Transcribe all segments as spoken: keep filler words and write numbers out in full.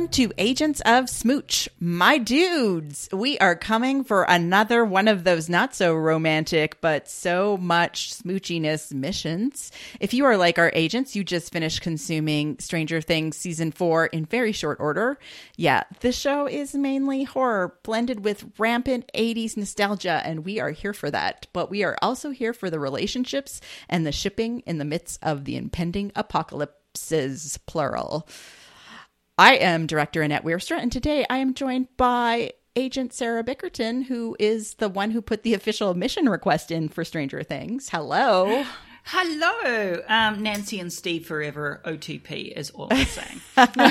to Agents of Smooch, my dudes. We are coming for another one of those not so romantic, but so much smoochiness missions. If you are like our agents, you just finished consuming Stranger Things season four in very short order. Yeah, this show is mainly horror blended with rampant eighties nostalgia, and we are here for that. But we are also here for the relationships and the shipping in the midst of the impending apocalypses, plural. I am director Annette Weirster, and today I am joined by Agent Sarah Bickerton, who is the one who put the official mission request in for Stranger Things. Hello. Hello. Um, Nancy and Steve forever, O T P is all I'm saying.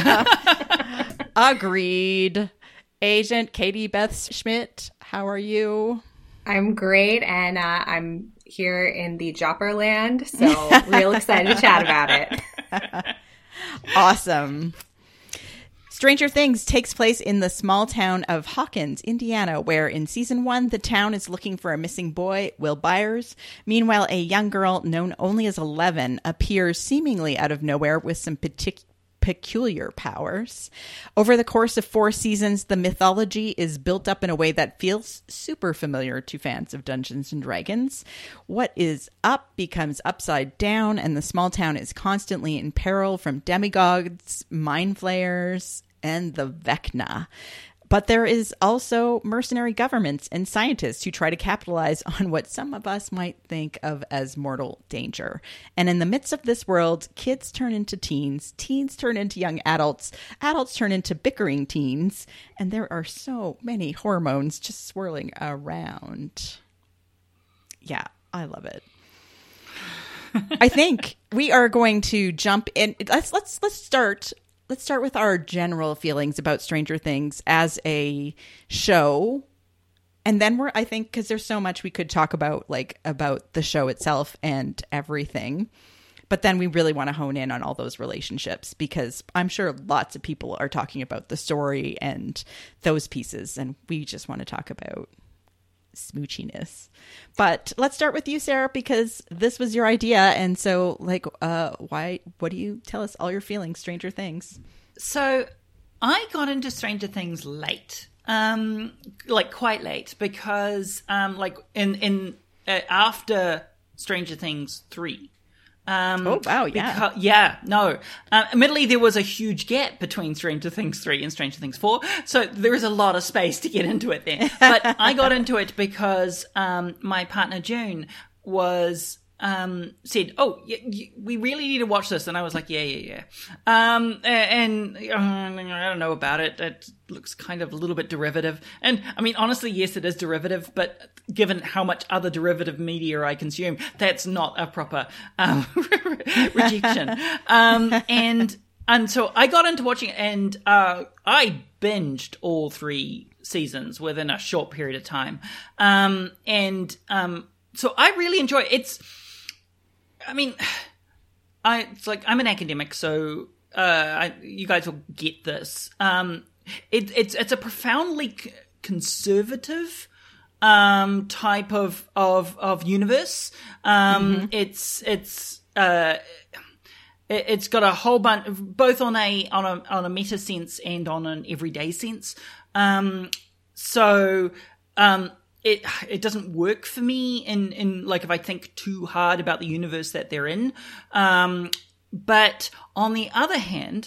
Agreed. Agent Katie Beth Schmidt, how are you? I'm great, and uh, I'm here in the Jopper land, so real excited to chat about it. Awesome. Stranger Things takes place in the small town of Hawkins, Indiana, where in season one, the town is looking for a missing boy, Will Byers. Meanwhile, a young girl known only as Eleven appears seemingly out of nowhere with some partic- peculiar powers. Over the course of four seasons, the mythology is built up in a way that feels super familiar to fans of Dungeons and Dragons. What is up becomes upside down, and the small town is constantly in peril from demigods, mind flayers, and the Vecna. But there is also mercenary governments and scientists who try to capitalize on what some of us might think of as mortal danger. And in the midst of this world, kids turn into teens, teens turn into young adults, adults turn into bickering teens, and there are so many hormones just swirling around. Yeah, I love it. I think we are going to jump in. Let's let's let's start Let's start with our general feelings about Stranger Things as a show. And then we're, I think, because there's so much we could talk about, like, about the show itself and everything. But then we really want to hone in on all those relationships, because I'm sure lots of people are talking about the story and those pieces. And we just want to talk about smoochiness. But let's start with you, Sarah, because this was your idea. And so, like, uh why what do you tell us all your feelings, Stranger Things? So I got into Stranger Things late, um like quite late, because um like in in uh, after Stranger Things three. Um, oh, wow, yeah. Because, yeah, no. Uh, admittedly, there was a huge gap between Stranger Things three and Stranger Things four, so there is a lot of space to get into it there. But I got into it because um, my partner, June, was... Um, said, oh, y- y- we really need to watch this. And I was like, yeah, yeah, yeah. Um, and, and uh, I don't know about it. It looks kind of a little bit derivative. And I mean, honestly, yes, it is derivative, but given how much other derivative media I consume, that's not a proper, um, rejection. um, and, and so I got into watching it, and, uh, I binged all three seasons within a short period of time. Um, and, um, so I really enjoy it. It's, I mean, I it's like I'm an academic, so uh, I, you guys will get this. Um, it, it's it's a profoundly c- conservative um, type of of of universe. Um, mm-hmm. It's it's uh, it, it's got a whole bunch, both on a on a on a meta sense and on an everyday sense. Um, so. Um, It it doesn't work for me in, in like if I think too hard about the universe that they're in. Um, but on the other hand,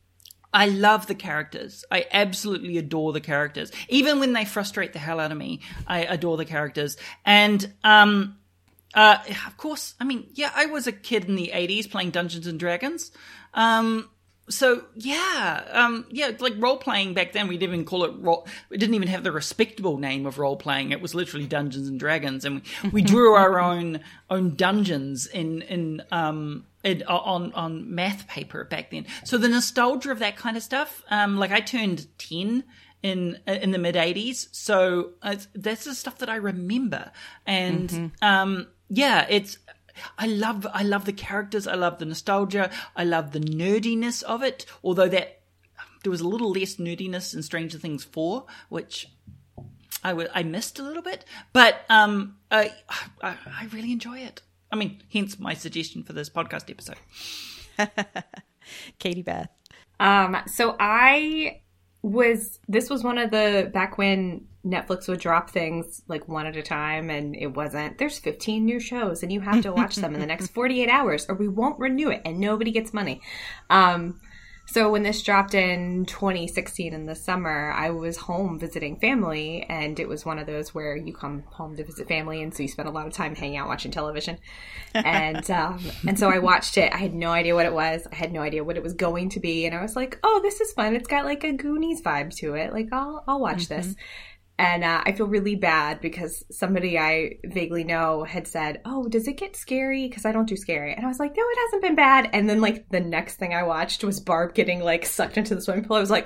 I love the characters. I absolutely adore the characters. Even when they frustrate the hell out of me, I adore the characters. And um, uh, of course, I mean, yeah, I was a kid in the eighties playing Dungeons and Dragons. Um, So yeah, um, yeah, like role playing back then, we didn't even call it role. We didn't even have the respectable name of role playing. It was literally Dungeons and Dragons, and we, we drew our own own dungeons in in um in, on on math paper back then. So the nostalgia of that kind of stuff. Um, like I turned ten in in the mid eighties, so it's, that's the stuff that I remember, and mm-hmm. um, yeah, it's. I love, I love the characters. I love the nostalgia. I love the nerdiness of it. Although that there was a little less nerdiness in Stranger Things four, which I, w- I missed a little bit. But um, I, I, I really enjoy it. I mean, hence my suggestion for this podcast episode. Katie Beth. Um, so I was, this was one of the, back when Netflix would drop things like one at a time, and it wasn't, there's fifteen new shows and you have to watch them in the next forty-eight hours or we won't renew it and nobody gets money. Um, so when this dropped in twenty sixteen in the summer, I was home visiting family, and it was one of those where you come home to visit family, and so you spend a lot of time hanging out watching television. And um, and so I watched it. I had no idea what it was. I had no idea what it was going to be, and I was like, "Oh, this is fun. It's got like a Goonies vibe to it. Like I'll I'll watch mm-hmm. this." And uh, I feel really bad because somebody I vaguely know had said, "Oh, does it get scary? Because I don't do scary." And I was like, "No, it hasn't been bad." And then like the next thing I watched was Barb getting like sucked into the swimming pool. I was like,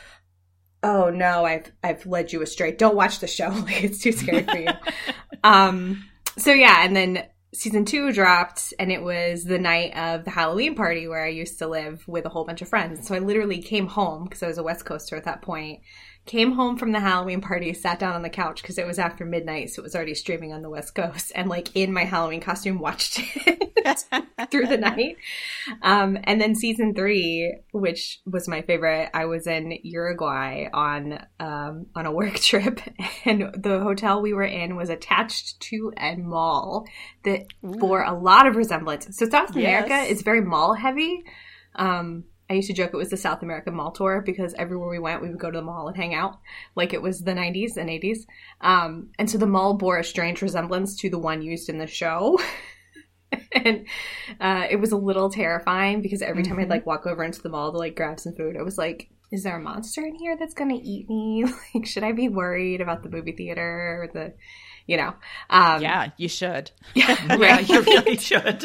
"Oh no, I've I've led you astray. Don't watch the show. Like it's too scary for you." um. So yeah, and then season two dropped, and it was the night of the Halloween party where I used to live with a whole bunch of friends. So I literally came home because I was a West Coaster at that point. Came home from the Halloween party, sat down on the couch because it was after midnight, so it was already streaming on the West Coast, and like in my Halloween costume watched it through the night. Um, and then season three, which was my favorite, I was in Uruguay on um, on a work trip, and the hotel we were in was attached to a mall that Ooh. bore a lot of resemblance. So South America yes. is very mall heavy. Um, I used to joke it was the South American mall tour because everywhere we went, we would go to the mall and hang out like it was the nineties and eighties. Um, and so the mall bore a strange resemblance to the one used in the show. And uh, it was a little terrifying because every time mm-hmm. I'd like walk over into the mall to like grab some food, I was like, is there a monster in here that's going to eat me? Like, should I be worried about the movie theater or the, you know? Um, yeah, you should. Yeah, yeah, you really should.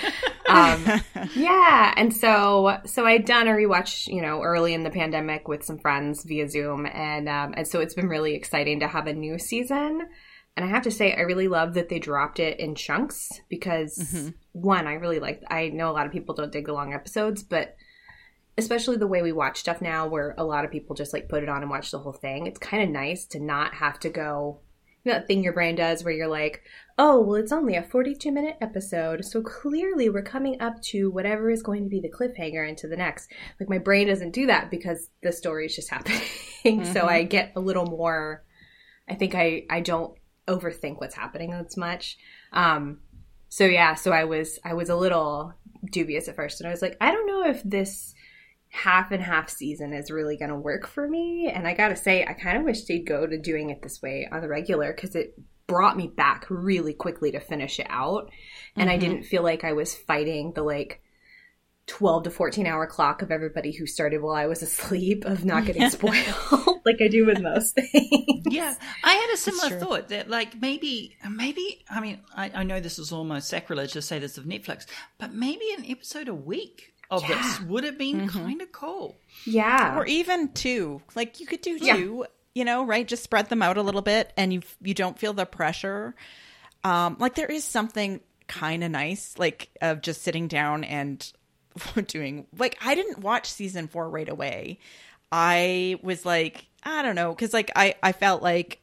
um, yeah. And so, so I'd done a rewatch, you know, early in the pandemic with some friends via Zoom. And, um, and so it's been really exciting to have a new season. And I have to say, I really love that they dropped it in chunks because mm-hmm. one, I really like, I know a lot of people don't dig the long episodes, but especially the way we watch stuff now where a lot of people just like put it on and watch the whole thing. It's kind of nice to not have to go, you know, that thing your brain does where you're like, oh, well, it's only a forty-two minute episode. So clearly we're coming up to whatever is going to be the cliffhanger into the next. Like my brain doesn't do that because the story is just happening. Mm-hmm. So I get a little more, I think I, I don't overthink what's happening as much. Um, so yeah, so I was, I was a little dubious at first and I was like, I don't know if this half and half season is really going to work for me. And I got to say, I kind of wish they'd go to doing it this way on the regular because it brought me back really quickly to finish it out. And mm-hmm. I didn't feel like I was fighting the like twelve to fourteen hour clock of everybody who started while I was asleep of not getting spoiled like I do with most things. Yeah. I had a similar thought that like maybe, maybe, I mean, I, I know this is almost sacrilege to say this of Netflix, but maybe an episode a week of yeah. this would have been mm-hmm. kind of cool. Yeah. Or even two. Like you could do two, yeah. you know, right? Just spread them out a little bit and you you don't feel the pressure. Um, like there is something kind of nice, like of just sitting down and doing, like I didn't watch season four right away. I was like, I don't know, because like I, I felt like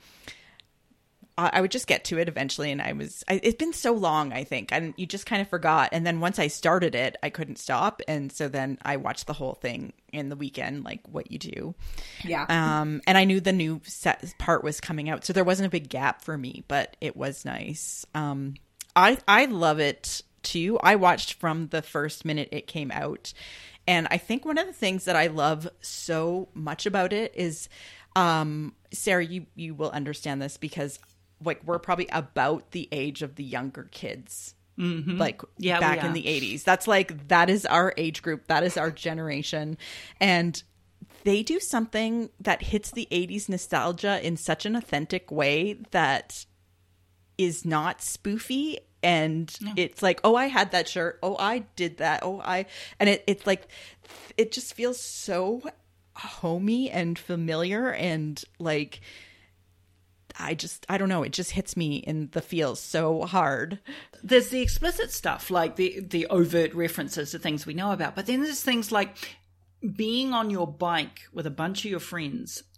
I would just get to it eventually, and I was. I, it's been so long, I think, and you just kind of forgot. And then once I started it, I couldn't stop, and so then I watched the whole thing in the weekend, like what you do. Yeah. Um, and I knew the new set part was coming out, so there wasn't a big gap for me, but it was nice. Um, I I love it too. I watched from the first minute it came out, and I think one of the things that I love so much about it is, um, Sarah, you you will understand this because. Like we're probably about the age of the younger kids, mm-hmm. like yeah, back in the eighties. That's like, that is our age group. That is our generation. And they do something that hits the eighties nostalgia in such an authentic way that is not spoofy. And no. It's like, oh, I had that shirt. Oh, I did that. Oh, I, and it, it's like, it just feels so homey and familiar and like, I just, I don't know. It just hits me in the feels so hard. There's the explicit stuff, like the, the overt references to things we know about. But then there's things like being on your bike with a bunch of your friends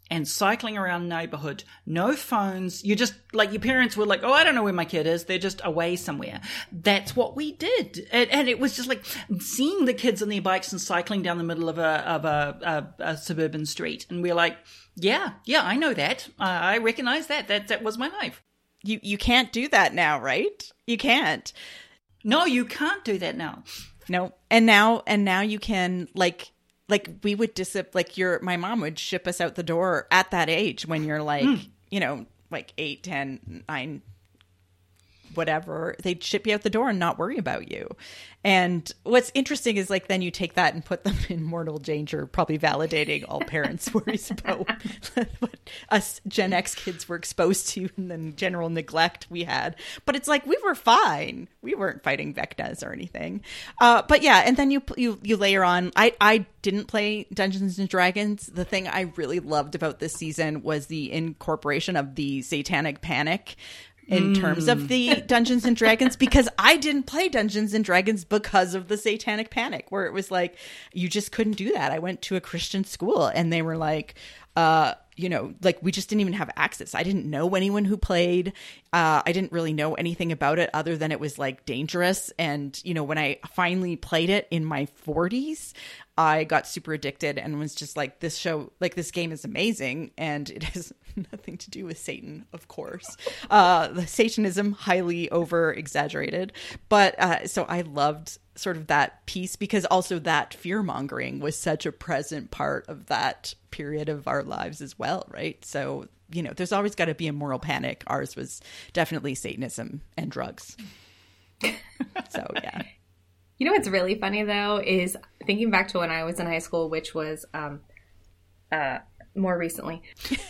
and cycling around the neighborhood, no phones. You just, like, your parents were like, oh, I don't know where my kid is. They're just away somewhere. That's what we did. And, and it was just like seeing the kids on their bikes and cycling down the middle of a, of a, a, a suburban street. And we're like, yeah, yeah, I know that. Uh, I recognize that. That, that was my life. You, you can't do that now, right? You can't. No, you can't do that now. No. And now, and now you can, like, Like we would disip, like your, my mom would ship us out the door at that age when you're like, mm. you know, like eight, ten, nine, whatever. They'd ship you out the door and not worry about you. And what's interesting is like, then you take that and put them in mortal danger, probably validating all parents' worries about what us Gen X kids were exposed to and then general neglect we had. But it's like, we were fine. We weren't fighting Vecnas or anything. Uh, but yeah, and then you, you, you layer on, I, I didn't play Dungeons and Dragons. The thing I really loved about this season was the incorporation of the Satanic Panic in mm. terms of the Dungeons and Dragons, because I didn't play Dungeons and Dragons because of the Satanic Panic, where it was like, you just couldn't do that. I went to a Christian school and they were like, uh, you know, like we just didn't even have access. I didn't know anyone who played. Uh, I didn't really know anything about it other than it was like dangerous. And, you know, when I finally played it in my forties, I got super addicted and was just like, this show, like this game is amazing. And it has nothing to do with Satan, of course. Uh, the Satanism, highly over exaggerated. But uh, so I loved sort of that piece, because also that fear mongering was such a present part of that period of our lives as well. Right. So, you know, there's always got to be a moral panic. Ours was definitely Satanism and drugs. So, yeah. You know what's really funny, though, is thinking back to when I was in high school, which was um, uh, more recently.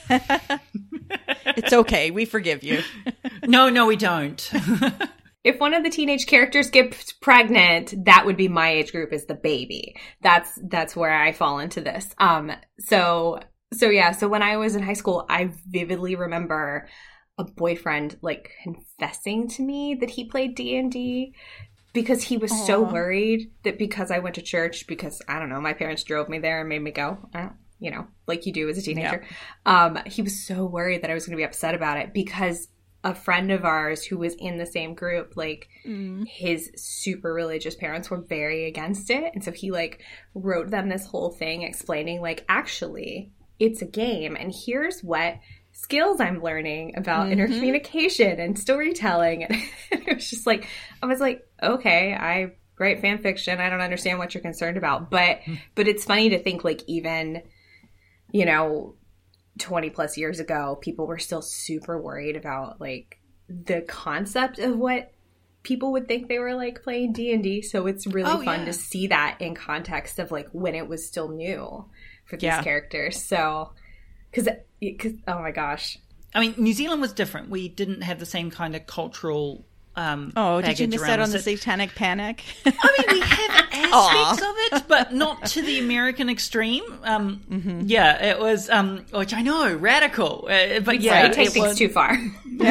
It's okay. We forgive you. No, no, we don't. If one of the teenage characters gets pregnant, that would be my age group as the baby. That's that's where I fall into this. Um, so so yeah. So when I was in high school, I vividly remember a boyfriend like confessing to me that he played D and D. Because he was Aww. so worried that because I went to church, because, I don't know, my parents drove me there and made me go, uh, you know, like you do as a teenager. Yeah. Um, he was so worried that I was going to be upset about it because a friend of ours who was in the same group, like mm. his super religious parents were very against it. And so he like wrote them this whole thing explaining like, actually, it's a game. And here's what skills I'm learning about mm-hmm. intercommunication and storytelling. And it was just like, I was like, okay, I write fan fiction. I don't understand what you're concerned about. But, but it's funny to think like even, you know, twenty plus years ago, people were still super worried about like the concept of what people would think they were like playing D and D. So it's really oh, fun yeah. to see that in context of like when it was still new for these yeah. characters. So, cause, cause, oh my gosh. I mean, New Zealand was different. We didn't have the same kind of cultural Um, oh, did you miss out on the Satanic Panic? I mean, we have aspects of it, but not to the American extreme. Um, mm-hmm. Yeah, it was, um, which I know, radical. Uh, but yeah, it takes things too far.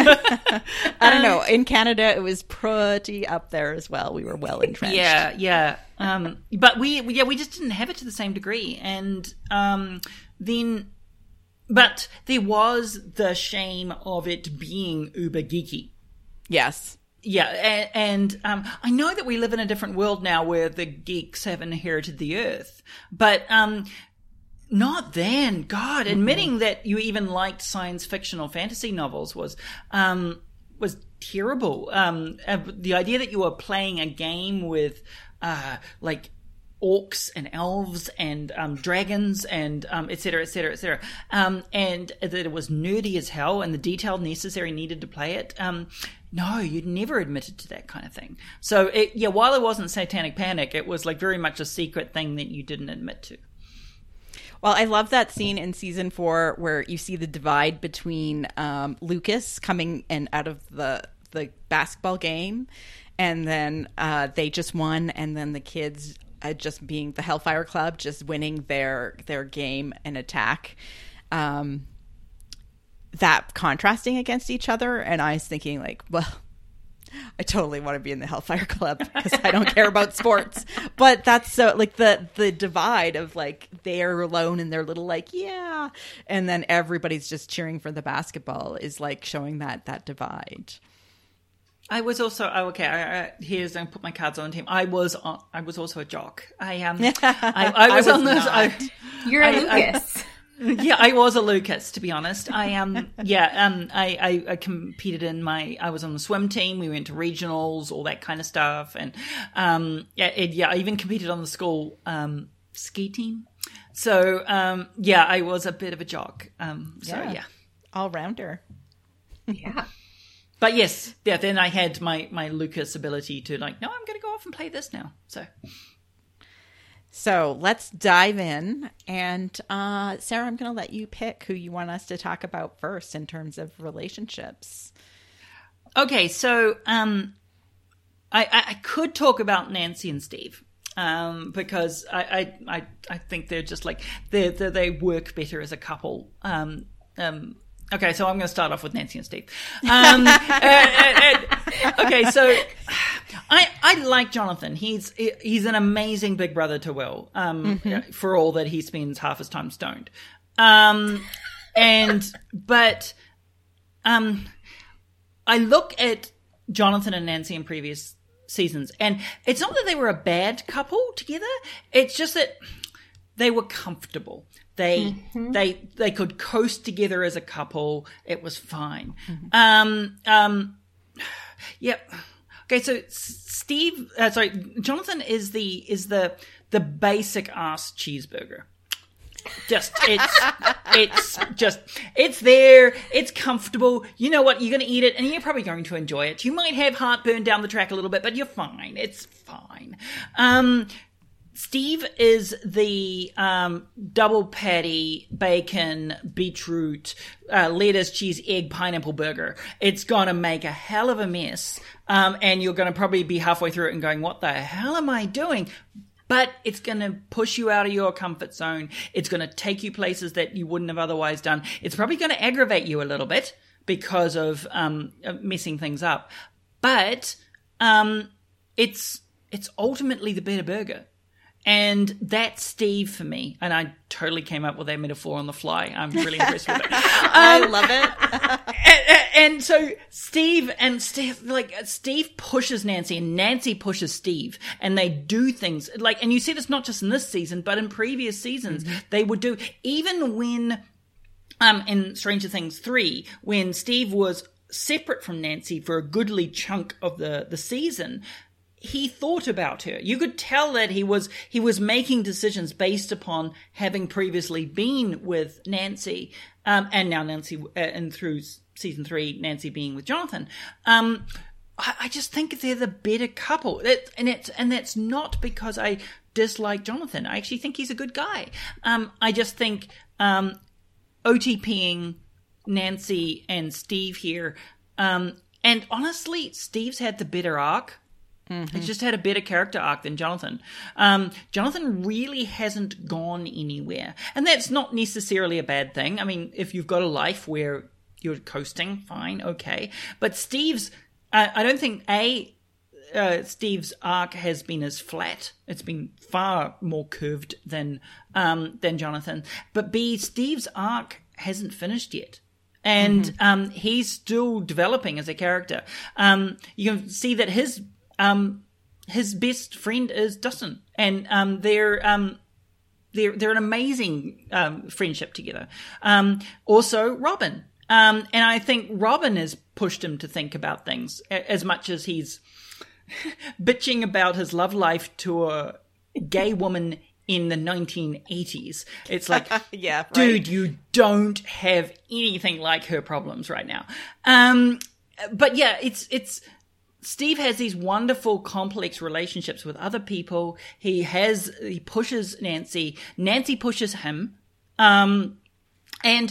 I don't know. In Canada, it was pretty up there as well. We were well entrenched. Yeah, yeah. Um, but we, yeah, we just didn't have it to the same degree. And um, then, but there was the shame of it being uber geeky. Yes. Yeah, and, and um, I know that we live in a different world now where the geeks have inherited the earth, but um, not then. God, mm-hmm. admitting that you even liked science fiction or fantasy novels was um, was terrible. Um, uh, the idea that you were playing a game with uh, like orcs and elves and um, dragons and um, et cetera, et cetera, et cetera, um, and that it was nerdy as hell and the detail necessary needed to play it. Um, no, you'd never admitted to that kind of thing. So, it, yeah, while it wasn't Satanic Panic, it was like very much a secret thing that you didn't admit to. Well, I love that scene in season four where you see the divide between um, Lucas coming and out of the the basketball game, and then uh, they just won, and then the kids uh, just being the Hellfire Club, just winning their their game and attack. Um, that contrasting against each other, and I was thinking like, well, I totally want to be in the Hellfire Club because I don't care about sports. But that's so like the the divide of like they're alone and they're little like yeah, and then everybody's just cheering for the basketball is like showing that that divide. I was also oh, okay. I, I, here's I put my cards on the team. I was on, I was also a jock. I um I, I, was, I was on this. I, You're a I, Lucas. I, yeah, I was a Lucas, to be honest. I um yeah um I, I I competed in my I was on the swim team. We went to regionals, all that kind of stuff, and um yeah it, yeah I even competed on the school um ski team. So um yeah I was a bit of a jock. Um so yeah, yeah. all rounder. Yeah. But yes, yeah. Then I had my my Lucas ability to like no, I'm going to go off and play this now. So. So let's dive in. And uh, Sarah, I'm going to let you pick who you want us to talk about first in terms of relationships. Okay, so um, I, I could talk about Nancy and Steve um, because I, I, I, I think they're just like, they they work better as a couple. Um, um, okay, so I'm going to start off with Nancy and Steve. Um, and, and, okay, so... I, I like Jonathan. He's he's an amazing big brother to Will. Um, mm-hmm. For all that he spends half his time stoned. Um, and but um, I look at Jonathan and Nancy in previous seasons, and it's not that they were a bad couple together. It's just that they were comfortable. They mm-hmm. they they could coast together as a couple. It was fine. Mm-hmm. Um, um, yep. Yeah. Okay, so Steve, uh, sorry, Jonathan is the is the the basic ass cheeseburger. Just it's it's just it's there, it's comfortable. You know what? You're going to eat it, and you're probably going to enjoy it. You might have heartburn down the track a little bit, but you're fine. It's fine. Um, Steve is the um, double patty, bacon, beetroot, uh, lettuce, cheese, egg, pineapple burger. It's going to make a hell of a mess. Um, and you're going to probably be halfway through it and going, what the hell am I doing? But it's going to push you out of your comfort zone. It's going to take you places that you wouldn't have otherwise done. It's probably going to aggravate you a little bit because of um, messing things up. But um, it's it's ultimately the better burger. And that's Steve for me. And I totally came up with that metaphor on the fly. I'm really impressed with it. Um, I love it. and, and so Steve and Steve, like Steve pushes Nancy and Nancy pushes Steve, and they do things like, and you see this not just in this season, but in previous seasons, mm-hmm. they would do, even when, um, in Stranger Things three, when Steve was separate from Nancy for a goodly chunk of the, the season, he thought about her. You could tell that he was he was making decisions based upon having previously been with Nancy, um, and now Nancy, uh, and through season three, Nancy being with Jonathan. Um, I, I just think they're the better couple, it, and it's and that's not because I dislike Jonathan. I actually think he's a good guy. Um, I just think um, OTPing Nancy and Steve here, um, and honestly, Steve's had the better arc. Mm-hmm. He's just had a better character arc than Jonathan. Um, Jonathan really hasn't gone anywhere. And that's not necessarily a bad thing. I mean, if you've got a life where you're coasting, fine, okay. But Steve's, uh, I don't think, A, uh, Steve's arc has been as flat. It's been far more curved than um, than Jonathan. But B, Steve's arc hasn't finished yet. And mm-hmm. um, he's still developing as a character. Um, you can see that his... Um, his best friend is Dustin, and um, they're um, they're they're an amazing um, friendship together. Um, also, Robin, um, and I think Robin has pushed him to think about things as much as he's bitching about his love life to a gay woman in the nineteen eighties. It's like, yeah, right. Dude, you don't have anything like her problems right now. Um, but yeah, it's it's. Steve has these wonderful, complex relationships with other people. He has, he pushes Nancy. Nancy pushes him. Um, and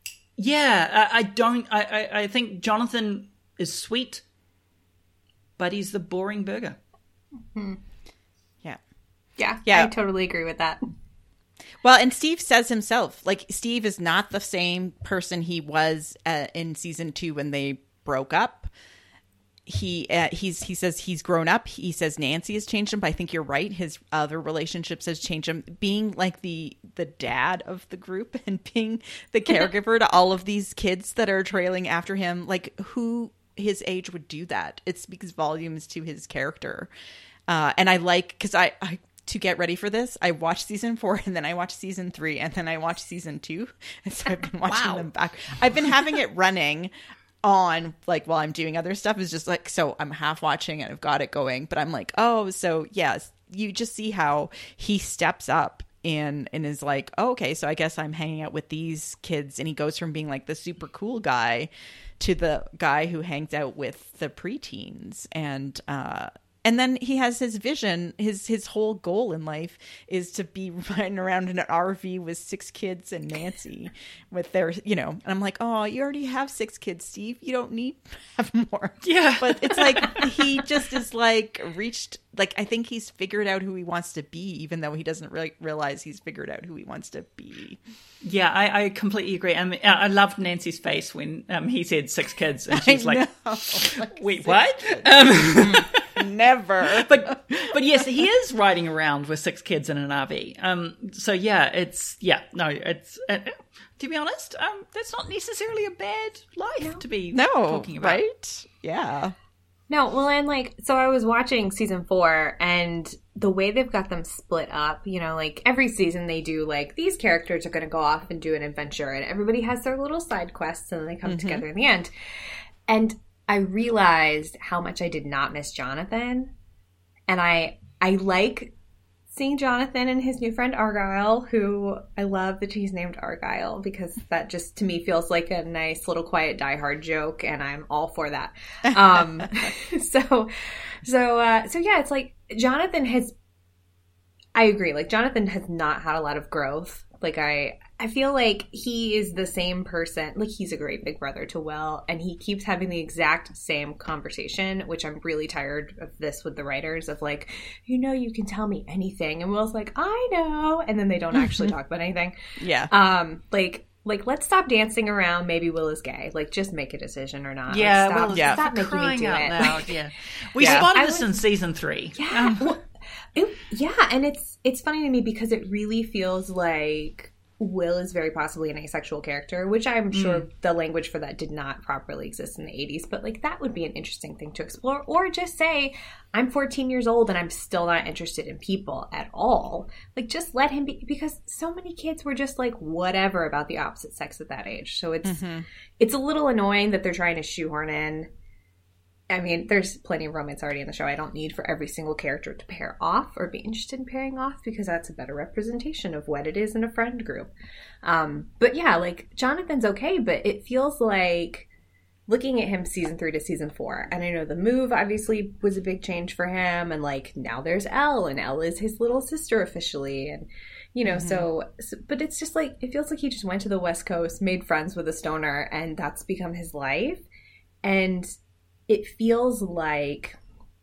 yeah, I, I don't, I, I, I think Jonathan is sweet, but he's the boring burger. Mm-hmm. Yeah. Yeah. Yeah. I totally agree with that. Well, and Steve says himself, like, Steve is not the same person he was uh, in season two when they broke up. he uh, he's he says he's grown up. He says Nancy has changed him, but I think you're right. His other relationships has changed him. Being like the the dad of the group and being the caregiver to all of these kids that are trailing after him, like who his age would do that? It speaks volumes to his character. Uh, and I like because I, I to get ready for this, I watched season four and then I watched season three and then I watched season two, and so I've been watching Wow. them back. I've been having it running on like while I'm doing other stuff. Is just like, so I'm half watching and I've got it going, but I'm like, oh, so yes, you just see how he steps up and and is like, oh, okay, so I guess I'm hanging out with these kids, and he goes from being like the super cool guy to the guy who hangs out with the preteens. And uh and then he has his vision. His his whole goal in life is to be riding around in an R V with six kids and Nancy with their, you know, and I'm like, oh, you already have six kids, Steve. You don't need to have more. Yeah. But it's like he just is like reached, like, I think he's figured out who he wants to be, even though he doesn't really realize he's figured out who he wants to be. Yeah, I, I completely agree. I mean, I loved Nancy's face when um, he said six kids, and she's I like, know. Like, "Wait, six what?" kids. Um, Never. but but yes, he is riding around with six kids in an R V. Um, so yeah, it's yeah, no, it's uh, to be honest, um, that's not necessarily a bad life to be No, talking about, right? Yeah. No, well, and like, so I was watching season four, and the way they've got them split up, you know, like every season they do like these characters are going to go off and do an adventure, and everybody has their little side quests, and then they come mm-hmm. together in the end. And I realized how much I did not miss Jonathan, and I I like seeing Jonathan and his new friend Argyle, who I love that he's named Argyle, because that just to me feels like a nice little quiet Die Hard joke, and I'm all for that. Um, so, so, uh, so yeah, it's like Jonathan has. I agree. Like Jonathan has not had a lot of growth. Like I, I feel like he is the same person. Like he's a great big brother to Will, and he keeps having the exact same conversation, which I'm really tired of this with the writers of like, you know, you can tell me anything. And Will's like, I know. And then they don't actually talk about anything. Yeah. Um, like, like, let's stop dancing around. Maybe Will is gay. Like, just make a decision or not. Yeah, like, stop, Will, yeah. stop making me crying do out it. loud. Yeah, we Yeah. spotted I this would- in season three. Yeah. Um, Well, it, yeah, and it's it's funny to me because it really feels like Will is very possibly an asexual character, which I'm sure mm. the language for that did not properly exist in the eighties, but like that would be an interesting thing to explore. Or just say, I'm fourteen years old and I'm still not interested in people at all. Like just let him be, because so many kids were just like whatever about the opposite sex at that age. So it's mm-hmm. it's a little annoying that they're trying to shoehorn in. I mean, there's plenty of romance already in the show. I don't need for every single character to pair off or be interested in pairing off, because that's a better representation of what it is in a friend group. Um, but yeah, like Jonathan's okay, but it feels like looking at him season three to season four, and I know the move obviously was a big change for him, and like now there's Elle, and Elle is his little sister officially, and you know, mm-hmm. so, so, but it's just like, it feels like he just went to the West Coast, made friends with a stoner, and that's become his life. And it feels like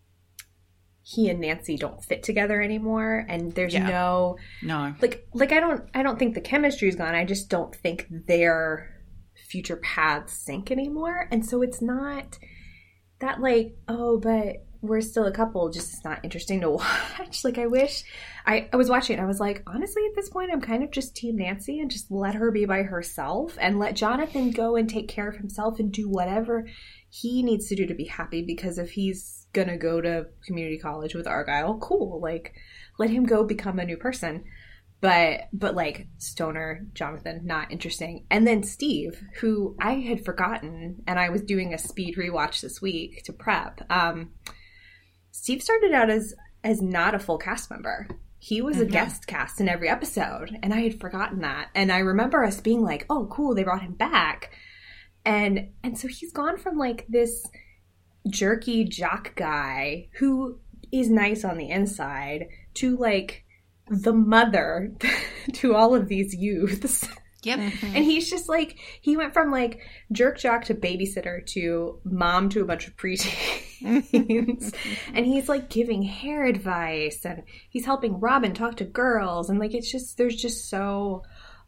he and Nancy don't fit together anymore, and there's yeah. no no like like I don't I don't think the chemistry's gone. I just don't think their future paths sync anymore, and so it's not that like, oh, but we're still a couple. Just it's not interesting to watch. Like I wish I I was watching it. I was like, honestly, at this point, I'm kind of just Team Nancy and just let her be by herself and let Jonathan go and take care of himself and do whatever he needs to do to be happy, because if he's gonna go to community college with Argyle, cool, like let him go become a new person. But but like stoner Jonathan, not interesting. And then Steve, who I had forgotten, and I was doing a speed rewatch this week to prep. Um, Steve started out as as not a full cast member. He was mm-hmm. a guest cast in every episode, and I had forgotten that. And I remember us being like, oh cool, they brought him back. And and so he's gone from like this jerky jock guy who is nice on the inside to like the mother to all of these youths. Yep. Mm-hmm. And he's just like, he went from like jerk jock to babysitter to mom to a bunch of preteens. And he's like giving hair advice, and he's helping Robin talk to girls. And like, it's just, there's just so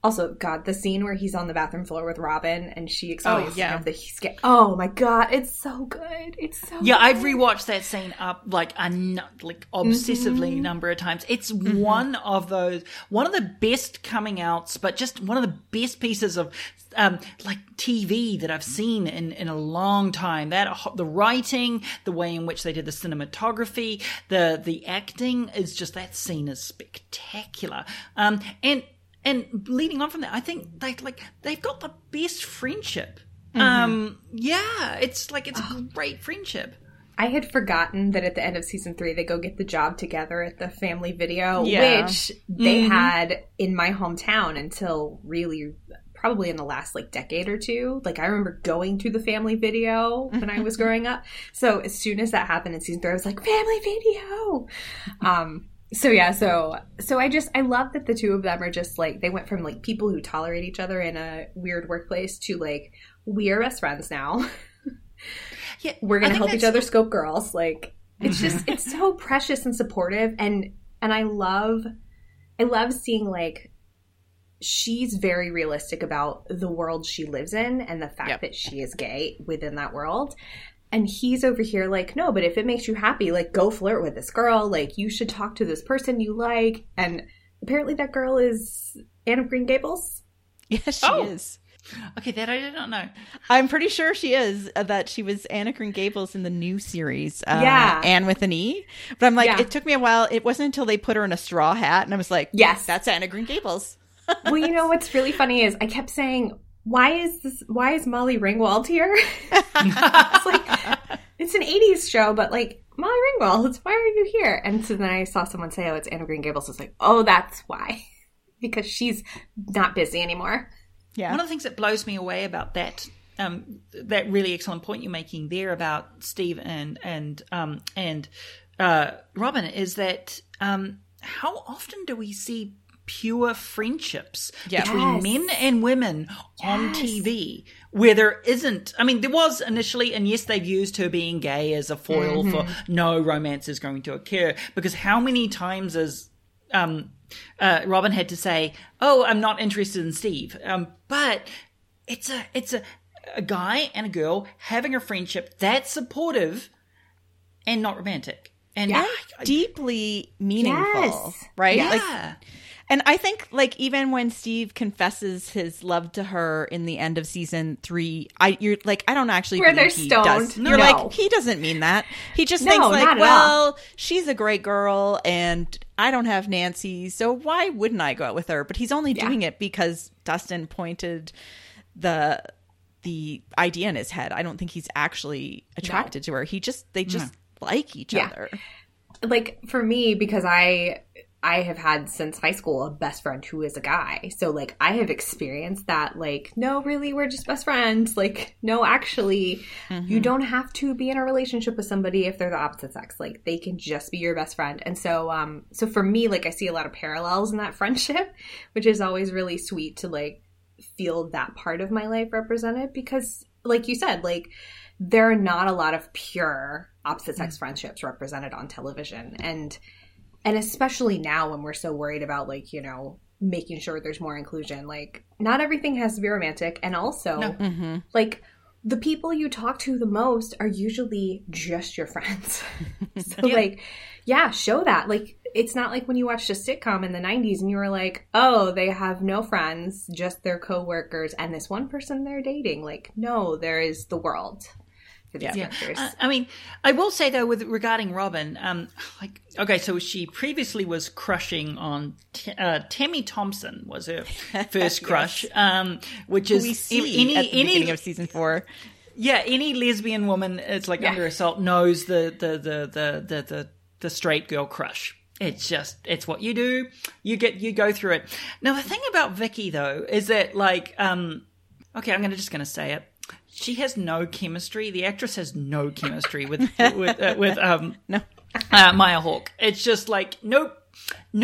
Also, God, the scene where he's on the bathroom floor with Robin and she explains Oh, yeah. kind of the he's get, oh my God, it's so good. It's so Yeah, good. I've rewatched that scene up like a nu- like obsessively Mm-hmm. number of times. It's one of those, one of the best coming outs, but just one of the best pieces of um, like T V that I've seen in, in a long time. That the writing, the way in which they did the cinematography, the the acting is just, that scene is spectacular. Um, and and leading on from that, I think they like they've got the best friendship. Um, yeah, it's like it's a great friendship. I had forgotten that at the end of season three, they go get the job together at the family video, Yeah. which they had in my hometown until really probably in the last like decade or two. Like I remember going to the family video when I was growing up. So as soon as that happened in season three, I was like, family video. Um, so yeah, so so I just I love that the two of them are just like, they went from like people who tolerate each other in a weird workplace to like, we are best friends now. Yeah, We're I gonna think help each that's- other scope girls. Like it's just it's so precious and supportive, and and I love I love seeing like she's very realistic about the world she lives in and the fact Yep. that she is gay within that world. And he's over here like, no, but if it makes you happy, like go flirt with this girl. Like you should talk to this person you like. And apparently that girl is Anne of Green Gables. Yes, she Oh. is. Okay, that I did not know. I'm pretty sure she is, uh, that she was Anna Green Gables in the new series. Uh, Yeah. Anne with an E. But I'm like, Yeah. it took me a while. It wasn't until they put her in a straw hat. And I was like, Yes. that's Anna Green Gables. Well, you know what's really funny is I kept saying, why is this? Why is Molly Ringwald here? It's like it's an eighties show, but like Molly Ringwald, why are you here? And so then I saw someone say, "Oh, it's Anna Green Gables." I was like, "Oh, that's why," because she's not busy anymore. Yeah. One of the things that blows me away about that, um, that really excellent point you're making there about Steve and and um, and uh, Robin is that um, how often do we see pure friendships Yeah. between Yes. men and women on Yes. T V where there isn't, I mean, there was initially, and yes, they've used her being gay as a foil for no romance is going to occur, because how many times has um, uh, Robin had to say, oh, I'm not interested in Steve. Um, but it's a, it's a, a guy and a girl having a friendship that's supportive and not romantic. And Yeah. I- I- Deeply meaningful, Yes. right? yeah. Like, and I think, like, even when Steve confesses his love to her in the end of season three, I you're like, I don't actually Where believe they're he stoned. does. No. You're No. like, he doesn't mean that. He just No, thinks not like, at well, she's a great girl, and I don't have Nancy, so why wouldn't I go out with her? But he's only Yeah. doing it because Dustin pointed the the idea in his head. I don't think he's actually attracted to her. He just they just like each Yeah. other. Like for me, because I I have had since high school a best friend who is a guy. So like I have experienced that, like, no, really, we're just best friends. Like, no, actually, you don't have to be in a relationship with somebody if they're the opposite sex. Like they can just be your best friend. And so um so for me, like I see a lot of parallels in that friendship, which is always really sweet to like feel that part of my life represented, because like you said, like there are not a lot of pure opposite sex friendships represented on television. And and especially now when we're so worried about like, you know, making sure there's more inclusion, like not everything has to be romantic. And also No. like the people you talk to the most are usually just your friends. So Yeah. like, yeah, show that. Like it's not like when you watched a sitcom in the nineties and you were like, oh, they have no friends, just their coworkers and this one person they're dating. Like, no, there is the world for these Yeah, characters. uh, I mean, I will say though, with regarding Robin, um, like, okay, so she previously was crushing on T- uh, Tammy Thompson was her first crush, um, which is We see any at the any beginning of season four. yeah any lesbian woman it's like Yeah. under assault knows the the the the the the, the straight girl crush. It's just, it's what you do. You get, you go through it. Now, the thing about Vicky, though, is that, like, um, okay, I'm gonna just going to say it. She has no chemistry. The actress has no chemistry with, with, uh, with, um, No. uh, Maya Hawke. It's just like, nope, nope.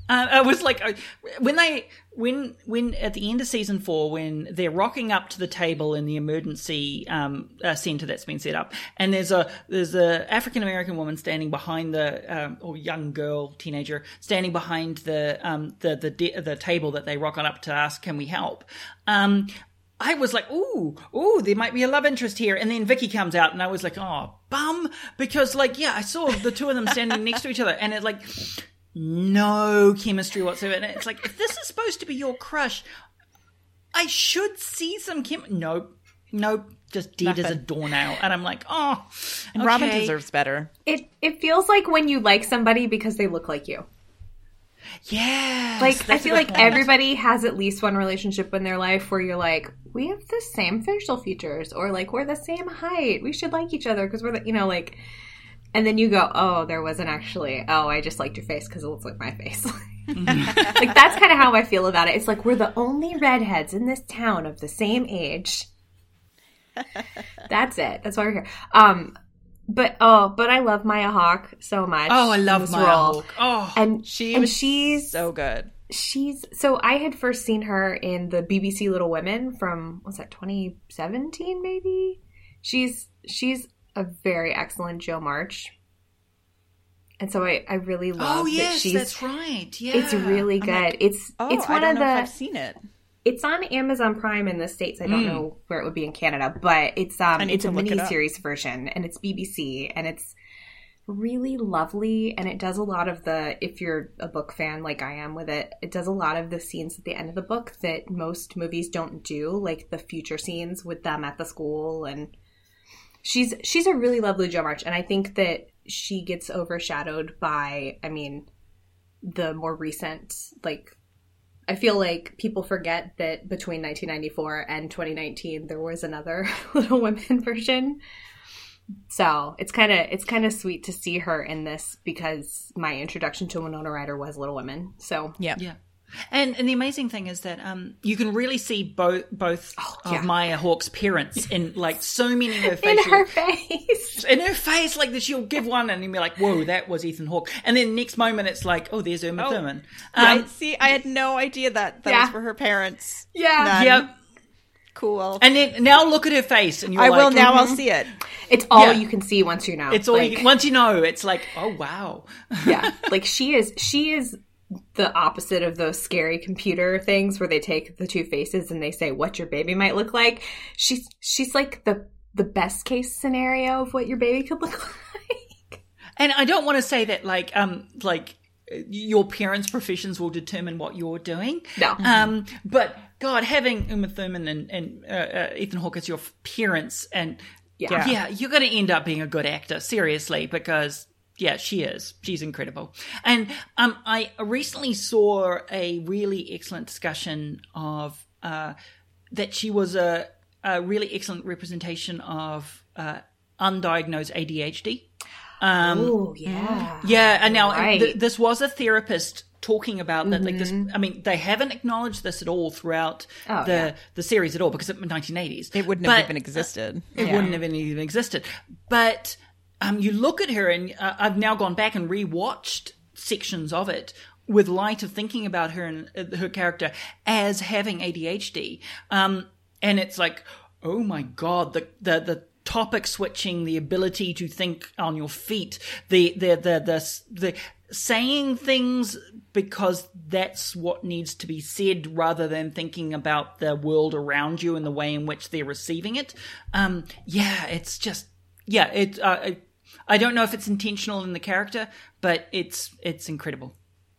Uh, I was like, uh, when they, when, when at the end of season four, when they're rocking up to the table in the emergency um, uh, center that's been set up, and there's a there's a African American woman standing behind the um, or young girl, teenager, standing behind the um the the de- the table that they rock on up to ask, can we help? Um, I was like, ooh, ooh, there might be a love interest here. And then Vicky comes out and I was like, oh, bum. Because like, yeah, I saw the two of them standing next to each other and it like, no chemistry whatsoever. And it's like, if this is supposed to be your crush, I should see some chem. Nope. Nope. Just dead Nothing. as a doornail. And I'm like, oh, And okay. Robin deserves better. It it feels like when you like somebody because they look like you. Yeah. Like, I feel like everybody has at least one relationship in their life where you're like, we have the same facial features, or like, we're the same height. We should like each other because we're the, you know, like, and then you go, oh, there wasn't actually, oh, I just liked your face because it looks like my face. Like, that's kind of how I feel about it. It's like, we're the only redheads in this town of the same age. That's it. That's why we're here. Um, But oh, but I love Maya Hawke so much. Oh, I in love this Maya role. Hawke. Oh, and She and was she's so good. she's so I had first seen her in the B B C Little Women from what's that twenty seventeen maybe. She's she's a very excellent Jo March, and so I I really love oh yes, that she's. that's right. Yeah, It's really good. like, it's Oh, it's I one don't of know the. if I've seen it. It's on Amazon Prime in the States. I don't Mm. know where it would be in Canada, but it's um I need it's a to look it up. mini-series version, and it's B B C, and it's really lovely, and it does a lot of the, if you're a book fan like I am with it, it does a lot of the scenes at the end of the book that most movies don't do, like the future scenes with them at the school, and she's she's a really lovely Jo March, and I think that she gets overshadowed by, I mean, the more recent, like, I feel like people forget that between nineteen ninety-four and twenty nineteen there was another Little Women version. So it's kind of it's kind of sweet to see her in this because my introduction to Winona Ryder was Little Women. So Yeah. Yeah. And and the amazing thing is that um you can really see both both Oh, of yeah. Maya Hawke's parents in like so many of her in facial her face, in her face, like that she'll give one and you'll be like, whoa, that was Ethan Hawke. And then next moment it's like, oh, there's Uma Oh, Thurman. Um, Right? See, I had no idea that that Yeah. was for her parents. yeah, None. yeah. Cool. And then now look at her face and you're I like, will now. mhm. I'll see it. it's all Yeah. you can see once you know. It's all like, you, once you know, it's like, oh wow. yeah, like she is she is the opposite of those scary computer things where they take the two faces and they say what your baby might look like. She's she's like the the best case scenario of what your baby could look like. And I don't want to say that like um like your parents' professions will determine what you're doing. No. Um, but God, having Uma Thurman and, and uh, uh, Ethan Hawke as your parents, and Yeah. yeah, you're going to end up being a good actor, seriously, because yeah, she is. She's incredible. And um, I recently saw a really excellent discussion of uh, that she was a, a really excellent representation of uh, undiagnosed A D H D. Um, Oh yeah, yeah, and now Right. th- this was a therapist talking about that. Like this, Mm-hmm. I mean, they haven't acknowledged this at all throughout Oh, the yeah. the series at all because it was nineteen eighties. It wouldn't But, have even existed. It Yeah. wouldn't have even existed. But um, you look at her, and uh, I've now gone back and rewatched sections of it with light of thinking about her and uh, her character as having A D H D. Um, and it's like, oh my God, the the the topic switching, the ability to think on your feet, the the the the, the saying things because that's what needs to be said rather than thinking about the world around you and the way in which they're receiving it. Um, yeah, it's just, yeah, it, uh, I, I don't know if it's intentional in the character, but it's, it's incredible.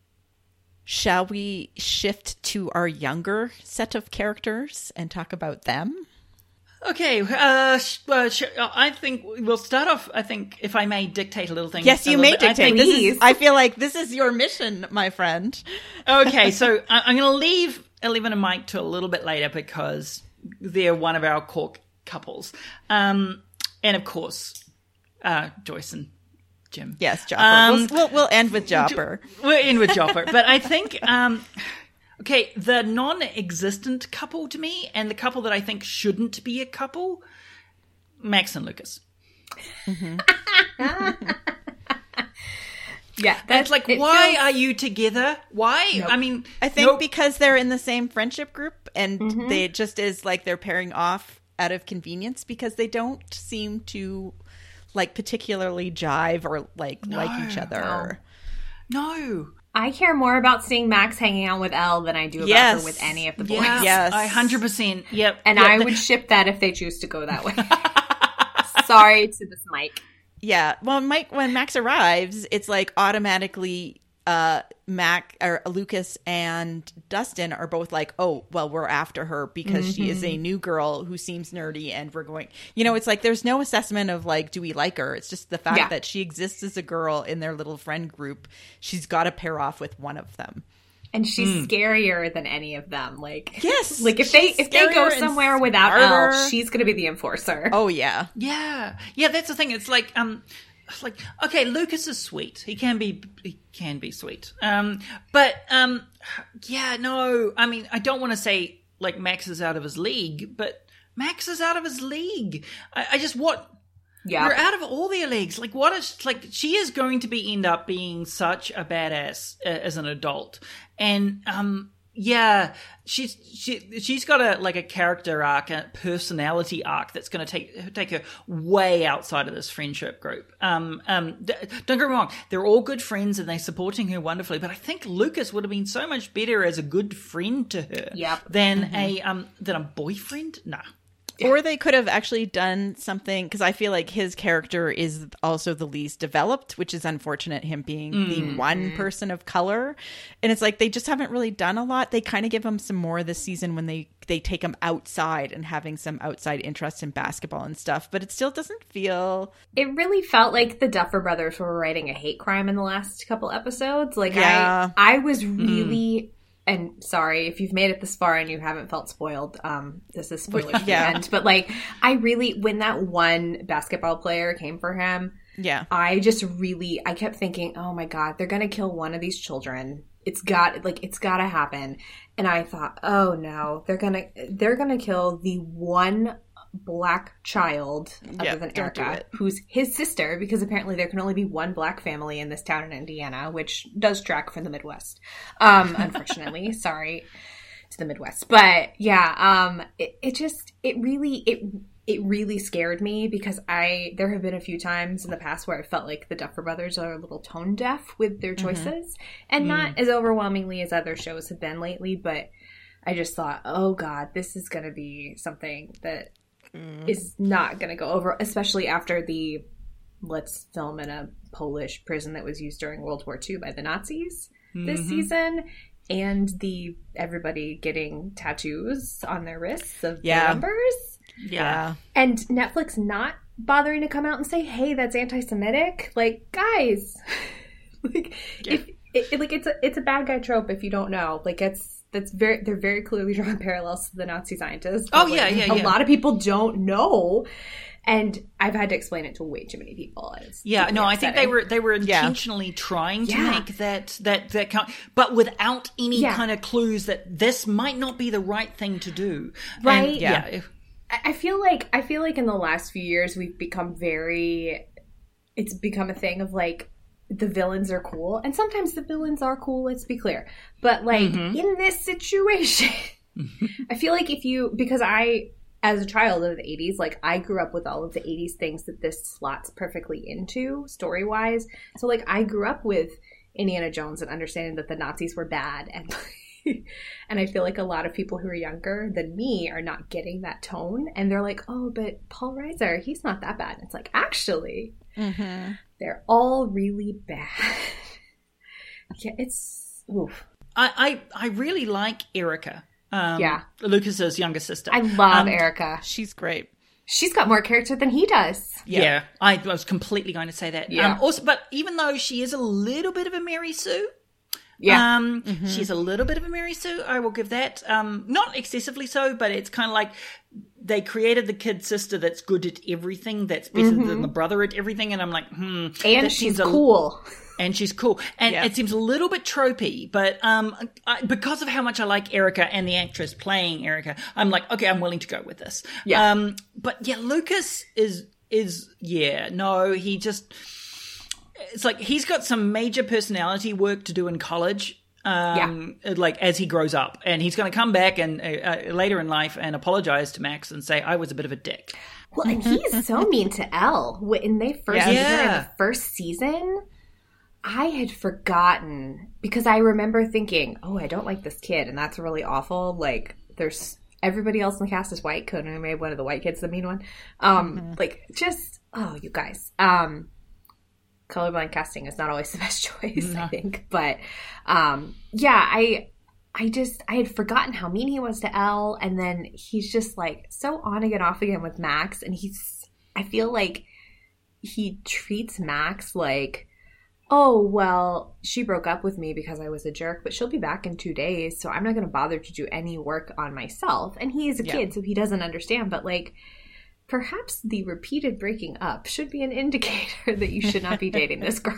Shall we shift to our younger set of characters and talk about them? Okay, uh, sh- uh, sh- uh, I think we'll start off, I think, if I may dictate a little thing. Yes, a you little may bit. I dictate. think- This Please. is, I feel like this is your mission, my friend. Okay, so I- I'm going to leave Eleven and Mike to a little bit later because they're one of our core couples. Um, and of course, uh, Joyce and Jim. Yes, Jopper. Um, we'll, we'll, we'll end with Jopper. We're in with Jopper. But I think, um, okay, the non-existent couple to me and the couple that I think shouldn't be a couple, Max and Lucas. Yeah, And it's like, it why feels- are you together? Why? Nope. I mean, I think nope. because they're in the same friendship group, and Mm-hmm. they it just is like they're pairing off out of convenience because they don't seem to like particularly jive or like like each other. no. I care more about seeing Max hanging out with Elle than I do about Yes. her with any of the boys. Yeah, Yes. I one hundred percent. Yep. And yep. I would ship that if they choose to go that way. Sorry to this Mike. Yeah. Well, Mike, when Max arrives, it's like automatically uh, Mac or Lucas and Dustin are both like, oh, well, we're after her because she is a new girl who seems nerdy, and we're going. You know, it's like there's no assessment of like, do we like her? It's just the fact Yeah. that she exists as a girl in their little friend group. She's got to pair off with one of them. And she's scarier than any of them. Like, Yes, like if they she's if they go scarier and somewhere without smarter. Elle, she's gonna be the enforcer. Oh yeah. Yeah, yeah, that's the thing. It's like, um, it's like, okay, Lucas is sweet. He can be, he can be sweet. Um, but um, yeah, no, I mean, I don't want to say like Max is out of his league, but Max is out of his league. I, I just what. Yeah. We're out of all their leagues. Like, what is like? She is going to be end up being such a badass uh, as an adult, and um, yeah, she's she she's got a like a character arc, a personality arc that's going to take take her way outside of this friendship group. Um, um, d- don't get me wrong, they're all good friends and they're supporting her wonderfully. But I think Lucas would have been so much better as a good friend to her, Yep. than a um than a boyfriend. Nah. Or they could have actually done something, because I feel like his character is also the least developed, which is unfortunate, him being the one person of color. And it's like they just haven't really done a lot. They kind of give him some more this season when they, they take him outside and having some outside interest in basketball and stuff. But it still doesn't feel... It really felt like the Duffer Brothers were writing a hate crime in the last couple episodes. Like, Yeah. I I was really... And sorry if you've made it this far and you haven't felt spoiled. Um, this is spoilers for Yeah. the end. But like, I really, when that one basketball player came for him, Yeah. I just really, I kept thinking, oh my God, they're going to kill one of these children. It's got, like, it's got to happen. And I thought, oh no, they're going to, they're going to kill the one black child other Yeah, than don't do Erica, it. who's his sister, because apparently there can only be one black family in this town in Indiana, which does track from the Midwest. Um, unfortunately, sorry to the Midwest. But yeah, um, it, it just, it really, it, it really scared me because I, there have been a few times in the past where I felt like the Duffer Brothers are a little tone deaf with their choices, mm-hmm. and not as overwhelmingly as other shows have been lately, but I just thought, oh God, this is going to be something that mm. is not going to go over, especially after the let's film in a Polish prison that was used during World War Two by the Nazis mm-hmm. this season, and the everybody getting tattoos on their wrists of yeah. the numbers. Yeah. And Netflix not bothering to come out and say, hey, that's anti-Semitic. Like, guys, like, yeah. if it, like it's a it's a bad guy trope if you don't know. Like, it's that's very they're very clearly drawing parallels to the Nazi scientists. Oh like, yeah, yeah, a yeah. lot of people don't know, and I've had to explain it to way too many people. It's yeah, no, I think they were they were intentionally yeah. trying to yeah. make that that that count, but without any yeah. kind of clues that this might not be the right thing to do. Right? And, yeah. yeah. I feel like I feel like in the last few years we've become very. It's become a thing of like. The villains are cool, and sometimes the villains are cool, let's be clear, but like mm-hmm. in this situation I feel like if you because I as a child of the eighties, like I grew up with all of the eighties things that this slots perfectly into story wise, so like I grew up with Indiana Jones and understanding that the Nazis were bad, and and I feel like a lot of people who are younger than me are not getting that tone, and they're like, oh, but Paul Reiser, he's not that bad. And it's like, actually mm-hmm. they're all really bad. Yeah, it's oof. I, I I really like Erica. Um, yeah, Lucas's younger sister. I love um, Erica. She's great. She's got more character than he does. Yeah, yeah I was completely going to say that. Yeah. Um, also, but even though she is a little bit of a Mary Sue. Yeah. Um, mm-hmm. She's a little bit of a Mary Sue, I will give that. Um, not excessively so, but it's kind of like they created the kid sister that's good at everything, that's better mm-hmm. than the brother at everything, and I'm like, hmm. And she's a, cool. And she's cool. And yeah. it seems a little bit tropey, but um, I, because of how much I like Erica and the actress playing Erica, I'm like, okay, I'm willing to go with this. Yeah. Um, but yeah, Lucas is, is, yeah, no, he just... it's like he's got some major personality work to do in college. Um, yeah. Like as he grows up, and he's going to come back and uh, uh, later in life and apologize to Max and say, I was a bit of a dick. Well, and he's so mean to Elle. When they first Yeah. met Yeah. in the first season, I had forgotten because I remember thinking, oh, I don't like this kid, and that's really awful. Like, there's everybody else in the cast is white. Conan made one of the white kids the mean one. Um, mm-hmm. Like, just, oh, you guys. Um, colorblind casting is not always the best choice, no. I think. But, um, yeah, I... I just, I had forgotten how mean he was to Elle, and then he's just, like, so on again, off again with Max, and he's, I feel like he treats Max like, oh, well, she broke up with me because I was a jerk, but she'll be back in two days, so I'm not going to bother to do any work on myself. And he is a yeah. kid, so he doesn't understand, but, like, perhaps the repeated breaking up should be an indicator that you should not be dating this girl.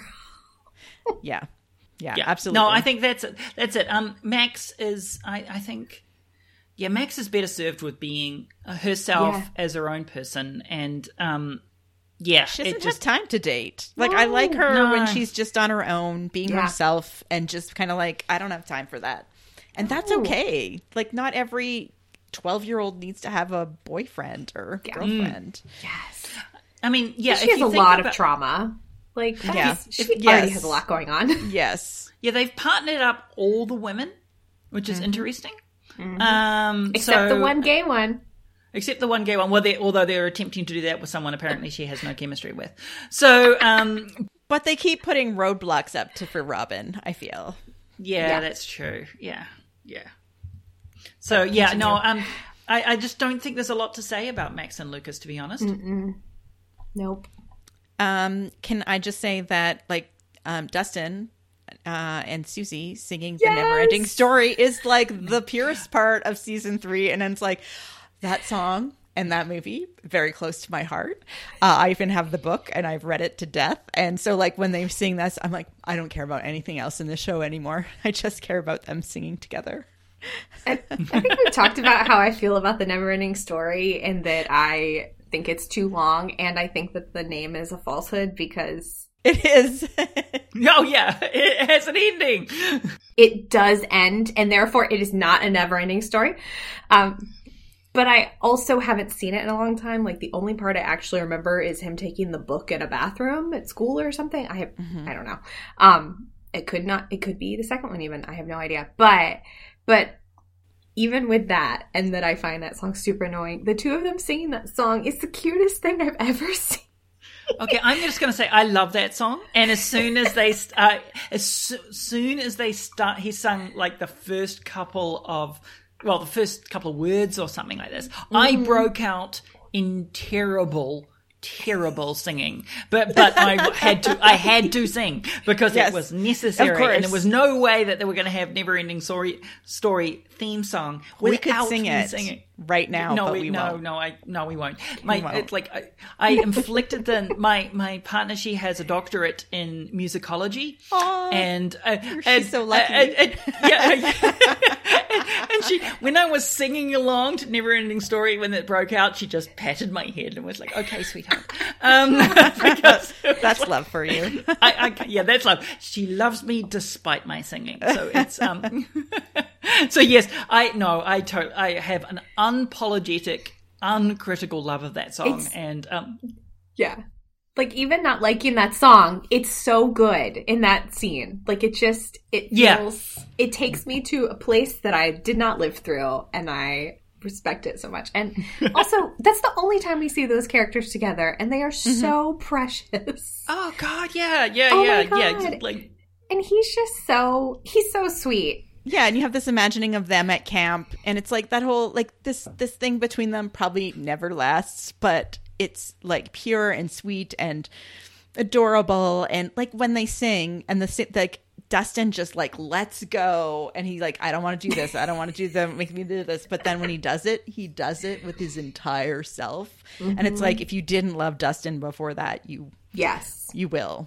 Yeah. Yeah, yeah, absolutely. No, I think that's it. That's it. Um, Max is, I, I think, yeah, Max is better served with being herself Yeah. as her own person, and um, yeah, She doesn't it just have time to date. Like, No, I like her no. when she's just on her own, being Yeah. herself, and just kind of like, I don't have time for that. And that's No. okay. Like, not every twelve-year-old needs to have a boyfriend or Yeah. girlfriend. Yes. I mean, yeah, She if has you a think lot about- of trauma. Like, Yeah. yeah. she If- already yes. has a lot going on. Yes. Yeah, they've partnered up all the women, which is Mm-hmm. interesting. Um, Except so- the one gay one. Except the one gay one. Well, they, although they're attempting to do that with someone apparently she has no chemistry with. So, um, But they keep putting roadblocks up to for Robin, I feel. yeah, Yeah. that's true. Yeah, yeah. So, yeah, no, um, I, I just don't think there's a lot to say about Max and Lucas, to be honest. Nope. Um, can I just say that, like, um, Dustin uh, and Susie singing The Yes! Never Ending Story is, like, the purest part of season three. And it's like, that song and that movie, very close to my heart. Uh, I even have the book, and I've read it to death. And so, like, when they sing this, I'm like, I don't care about anything else in the show anymore. I just care about them singing together. I, I think we've talked about how I feel about the Neverending Story, and that I think it's too long, and I think that the name is a falsehood because It is. Oh, yeah, it has an ending. it does end, and therefore it is not a never-ending story. Um, but I also haven't seen it in a long time. Like, the only part I actually remember is him taking the book in a bathroom at school or something. I have, Mm-hmm. I don't know. Um, it could not, it could be the second one even. I have no idea. But, but even with that, and that I find that song super annoying, the two of them singing that song is the cutest thing I've ever seen. Okay, I'm just going to say I love that song, and as soon as they, uh, as so- soon as they start, he sung like the first couple of, well, the first couple of words or something like this. Mm. I broke out in terrible, terrible singing, but but I had to, I had to sing because Yes, it was necessary, of course. and there was no way that they were going to have Never Ending Story story theme song We could without sing me it singing. right now, no, but we, we no, won't. no, I, no, we won't. My, won't. It's like I, I inflicted the my my partner. She has a doctorate in musicology, Aw, and uh, she's and, so lucky. and- and- yeah, and, and she, when I was singing along to Never Ending Story when it broke out, she just patted my head and was like, "Okay, sweetheart." Um, because That's love for you. I, I, yeah, that's love. She loves me despite my singing. So it's um. so yes, I no, I to- I have an unapologetic, uncritical love of that song, It's- and um, Yeah. Like, even not liking that song, it's so good in that scene. Like, it just, it Yeah. feels, it takes me to a place that I did not live through, and I respect it so much. And also, that's the only time we see those characters together, and they are so precious. oh god, yeah, yeah, Oh yeah, my yeah, God. like And he's just so, he's so sweet. Yeah, and you have this imagining of them at camp, and it's like that whole like this this thing between them probably never lasts, but it's like pure and sweet and adorable, and like when they sing and the si- like Dustin just like lets go, and he like, I don't want to do this, I don't want to do them, make me do this, but then when he does it, he does it with his entire self, and it's like if you didn't love Dustin before that, you Yes. you will.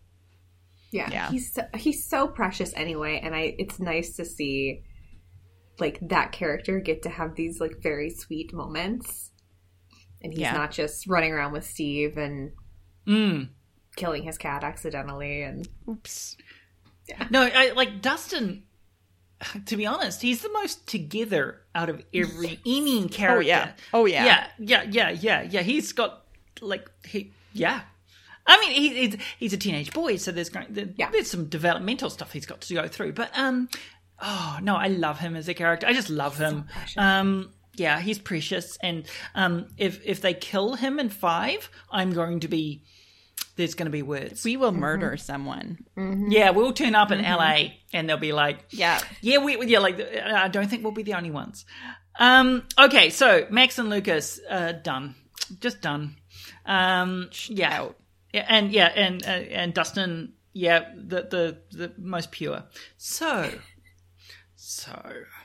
Yeah, Yeah. he's so, he's so precious anyway, and I it's nice to see like that character get to have these like very sweet moments, and he's Yeah. not just running around with Steve and mm, killing his cat accidentally. And Oops. No, I, like Dustin, to be honest, he's the most together out of every any character. Oh, yeah. Oh, yeah. Yeah, yeah, yeah, yeah, yeah. He's got, like, he, yeah. I mean, he, he's, he's a teenage boy, so there's going, there, Yeah. there's some developmental stuff he's got to go through. But, um, oh, no, I love him as a character. I just love him. precious. Um, yeah, he's precious. And um, if if they kill him in five, I'm going to be, there's going to be words. We will murder someone. Yeah, we'll turn up in L A and they'll be like, Yeah. yeah, we, yeah, like, I don't think we'll be the only ones. Um, okay, so Max and Lucas, uh, done. Just done. Um, yeah. Out. Yeah, and yeah, and, uh, and Dustin, yeah, the, the, the most pure. So, so,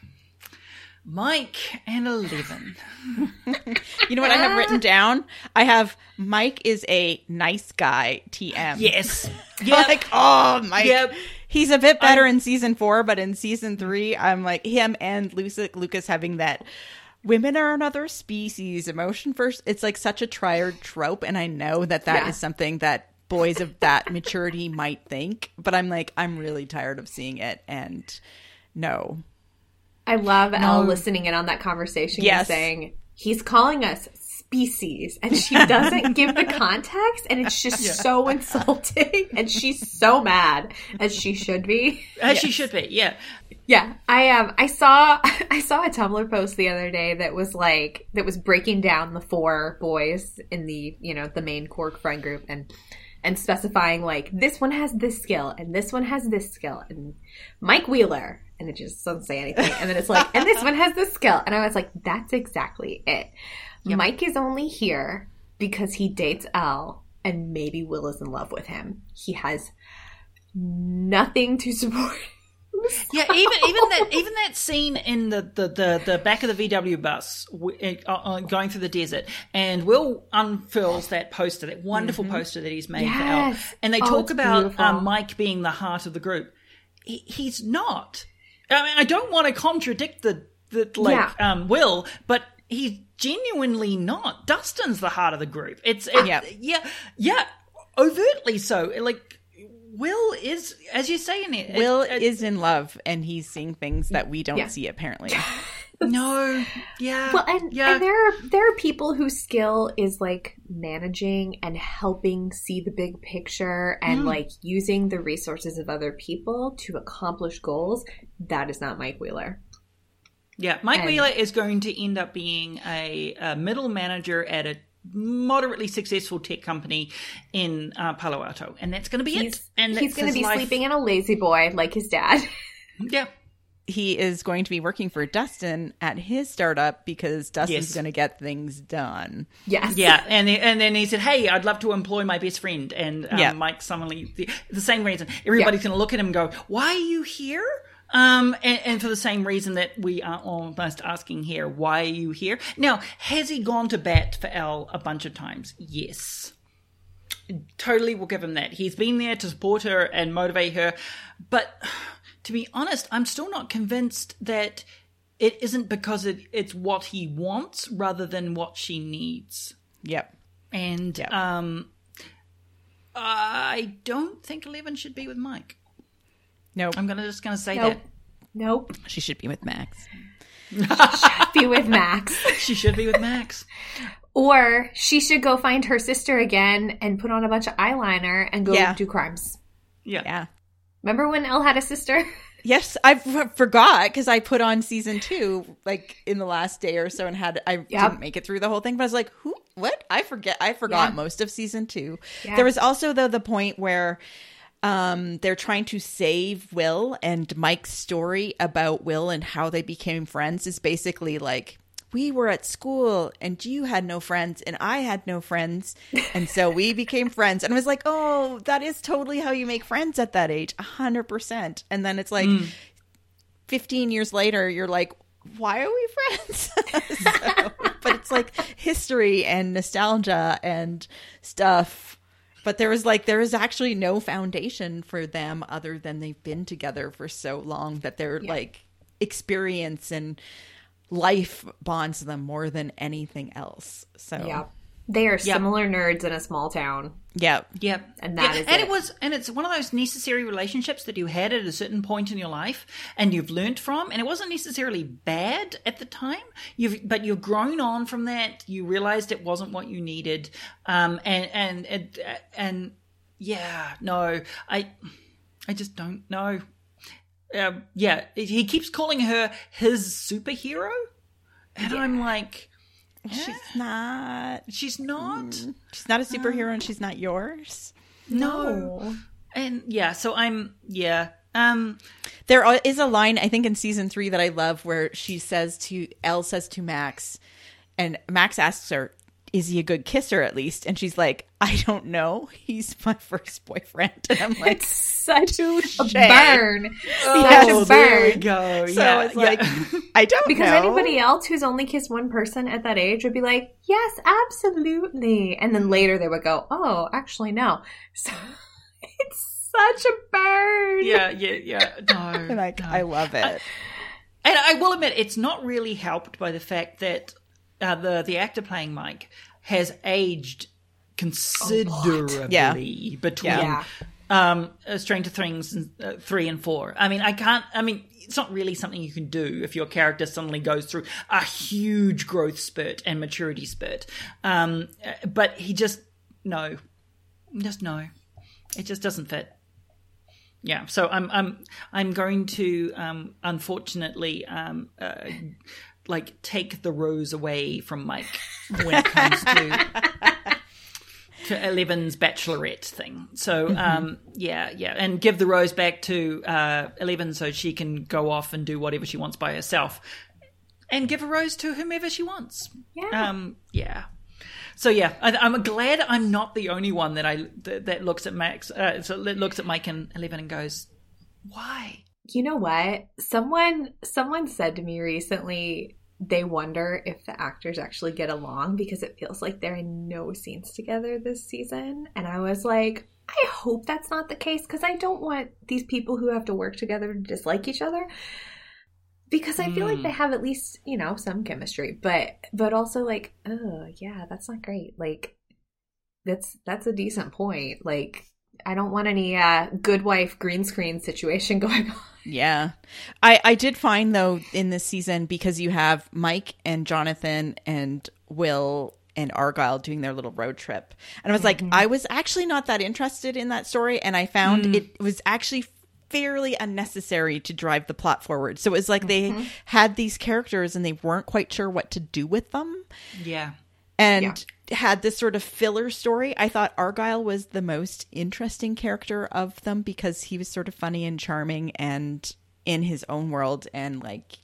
Mike and Eleven. You know what I have written down? I have Mike is a nice guy, T M. Yes. Yeah. Like, oh, Mike. Yep. He's a bit better I'm- in season four, but in season three, I'm like him and Lucas, Lucas having that women are another species emotion first. It's like such a tried trope, and I know that that Yeah. is something that boys of that maturity might think, but I'm like, I'm really tired of seeing it, and no. I love No. Elle listening in on that conversation Yes. and saying, he's calling us species. And she doesn't give the context. And it's just Yeah. so insulting. And she's so mad, as she should be. As she should be, yeah. Yeah, I um I saw I saw a Tumblr post the other day that was like that was breaking down the four boys in the, you know, the main core friend group and and specifying like this one has this skill and this one has this skill and Mike Wheeler, and it just doesn't say anything, and then it's like and this one has this skill, and I was like, that's exactly it. Mike is only here because he dates Elle and maybe Will is in love with him. He has nothing to support. Yeah, even even that even that scene in the, the, the, the back of the V W bus w- uh, uh, going through the desert, and Will unfurls that poster, that wonderful poster that he's made for Elle, Yes. and they Oh, talk it's about beautiful. um, Mike being the heart of the group. He, he's not. I mean, I don't want to contradict the, the like Yeah. um, Will, but he's genuinely not. Dustin's the heart of the group. It's it, Yeah. yeah, yeah, overtly so. Like Will is, as you say in it, Will it, it, is in love, and he's seeing things that we don't Yeah. see, apparently. no, yeah, Well, and, yeah. and there are there are people whose skill is like managing and helping see the big picture and Mm. like using the resources of other people to accomplish goals. That is not Mike Wheeler. Yeah, Mike And- Wheeler is going to end up being a, a middle manager at a moderately successful tech company in uh, Palo Alto, and that's going to be He's, it. And he's that's going to his be life. sleeping in a lazy boy like his dad. Yeah, He is going to be working for Dustin at his startup because Dustin's Yes. going to get things done. Yes. yeah, and then- and then he said, "Hey, I'd love to employ my best friend." And um, Yeah. Mike suddenly the, the same reason everybody's going to look at him and go, "Why are you here?" Um, and, and for the same reason that we are almost asking here, why are you here? Now, has he gone to bat for Elle a bunch of times? Yes. Totally will give him that. He's been there to support her and motivate her. But to be honest, I'm still not convinced that it isn't because it, it's what he wants rather than what she needs. Yep. And Yep. um, I don't think Eleven should be with Mike. Nope. I'm gonna just gonna say Nope. that. Nope. She should be with Max. Be with Max. She should be with Max. Or she should go find her sister again and put on a bunch of eyeliner and go Yeah. do crimes. Yeah. Yeah. Remember when Elle had a sister? Yes, I f- forgot because I put on season two like in the last day or so and had I Yep. didn't make it through the whole thing, but I was like, who? What? I forget. I forgot Yeah. most of season two. Yeah. There was also though the point where um they're trying to save Will, and Mike's story about Will and how they became friends is basically like, we were at school and you had no friends and I had no friends. And so we became friends. And I was like, oh, that is totally how you make friends at that age. A hundred percent. And then it's like fifteen years later, you're like, why are we friends? So, but it's like history and nostalgia and stuff. But there was like, there was actually no foundation for them other than they've been together for so long that they're Yeah. like experience and life bonds them more than anything else. So Yeah. They are Yep. similar nerds in a small town. Yeah. Yep. And that yeah. is and it. it was and it's one of those necessary relationships that you had at a certain point in your life and you've learnt from, and it wasn't necessarily bad at the time. You've but you've grown on from that. You realized it wasn't what you needed. Um and and and, and yeah, no. I I just don't know. Um, yeah, he keeps calling her his superhero, and yeah. I'm like, she's not. She's not. She's not a superhero, um, and she's not yours. No. no. And yeah, so I'm yeah. Um, there is a line I think in season three that I love where she says to Elle says to Max, and Max asks her, "Is he a good kisser at least?" And she's like, "I don't know. He's my first boyfriend." And I'm like, it's such a shame. burn. Oh, such a burn. There we go. So yeah, it's like, yeah. I don't because know. anybody else who's only kissed one person at that age would be like, yes, absolutely. And then later they would go, oh, actually, no. So it's such a burn. Yeah, yeah, yeah. No. like, no. I love it. I, and I will admit, it's not really helped by the fact that uh, the, the actor playing Mike has aged considerably yeah. between yeah. um, Stranger Things uh, three and four. I mean, I can't. I mean, it's not really something you can do if your character suddenly goes through a huge growth spurt and maturity spurt. Um, but he just no, just no. It just doesn't fit. Yeah, so I'm I'm I'm going to um, unfortunately um, uh, like take the rose away from Mike when it comes to to Eleven's bachelorette thing. So um, yeah, yeah, and give the rose back to uh, Eleven so she can go off and do whatever she wants by herself, and give a rose to whomever she wants. Yeah, um, yeah. So yeah, I, I'm glad I'm not the only one that I that, that looks at Max, uh, so that looks at Mike and Eleven and goes, "Why?" You know what? Someone someone said to me recently they wonder if the actors actually get along because it feels like they're in no scenes together this season, and I was like, I hope that's not the case because I don't want these people who have to work together to dislike each other. Because I feel mm. like they have at least, you know, some chemistry, but but also like, oh yeah, that's not great. Like, that's that's a decent point. Like, I don't want any uh, good wife green screen situation going on. Yeah, I I did find though in this season because you have Mike and Jonathan and Will and Argyle doing their little road trip, and I was mm-hmm. like, I was actually not that interested in that story, and I found mm. it was actually fairly unnecessary to drive the plot forward. So it was like mm-hmm. they had these characters and they weren't quite sure what to do with them. Yeah. And yeah. had this sort of filler story. I thought Argyle was the most interesting character of them because he was sort of funny and charming and in his own world and like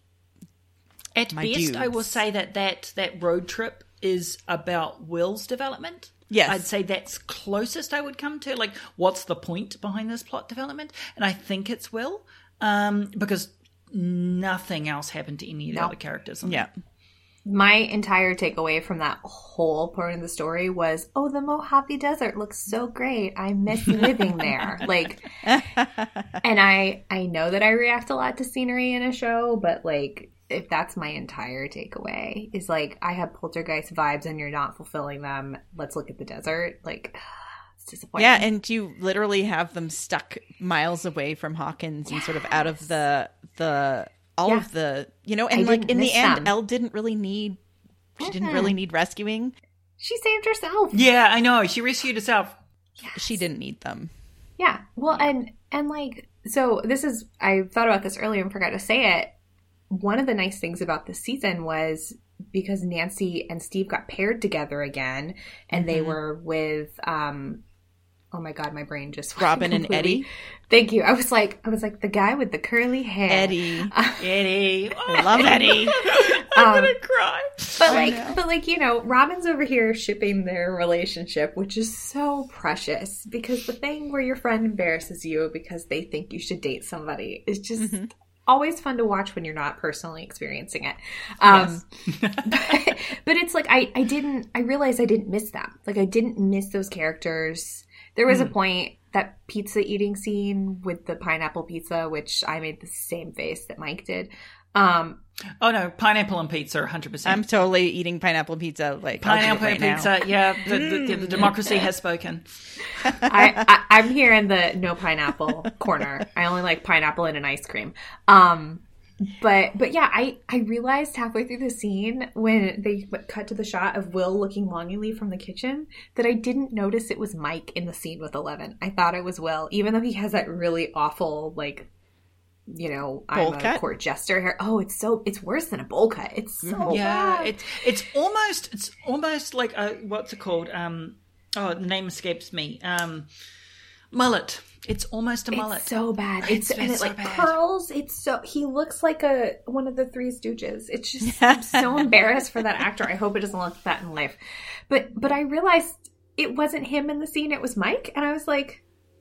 at my best dudes. I will say that, that that road trip is about Will's development. Yes. I'd say that's closest I would come to. Like, what's the point behind this plot development? And I think it's Will, um, because nothing else happened to any of the no. other characters. Yeah. My entire takeaway from that whole part of the story was, oh, the Mojave Desert looks so great. I miss living there. Like, and I, I know that I react a lot to scenery in a show, but like, if that's my entire takeaway is like, I have poltergeist vibes and you're not fulfilling them. Let's look at the desert. Like, it's disappointing. Yeah. And you literally have them stuck miles away from Hawkins yes. and sort of out of the, the, all yeah. of the, you know, and I like in the end, them. Elle didn't really need, she mm-hmm. didn't really need rescuing. She saved herself. Yeah, I know. She rescued herself. Yes. She didn't need them. Yeah. Well, and, and like, so this is, I thought about this earlier and forgot to say it. One of the nice things about this season was because Nancy and Steve got paired together again and mm-hmm. they were with, um, oh my God, my brain just Robin completely. and Eddie. Thank you. I was like, I was like the guy with the curly hair. Eddie. Uh, Eddie. I love Eddie. I'm um, going to cry. But like, but like, you know, Robin's over here shipping their relationship, which is so precious because the thing where your friend embarrasses you because they think you should date somebody is just mm-hmm. always fun to watch when you're not personally experiencing it. Um, yes. but, but it's like, I, I didn't, I realized I didn't miss them. Like I didn't miss those characters. There was mm. a point, that pizza eating scene with the pineapple pizza, which I made the same face that Mike did. Um, Oh no, pineapple on pizza, one hundred percent. I'm totally eating pineapple pizza. Like Pineapple right pizza, now. yeah. The, the, the democracy has spoken. I, I, I'm here in the no pineapple corner. I only like pineapple in an ice cream. Um, but but yeah, I, I realized halfway through the scene when they cut to the shot of Will looking longingly from the kitchen that I didn't notice it was Mike in the scene with Eleven. I thought it was Will, even though he has that really awful, like, you know, Bowl I'm a cut? court jester hair. Oh, it's so it's worse than a bowl cut. It's so Yeah, bad. it's it's almost it's almost like a, what's it called? Um, oh, the name escapes me. Um, mullet. It's almost a mullet. It's so bad. It's- It's, and it's it so like bad. curls. It's so he looks like a one of the Three Stooges. It's just I'm so embarrassed for that actor. I hope it doesn't look like that in life. But but I realized it wasn't him in the scene. It was Mike, and I was like,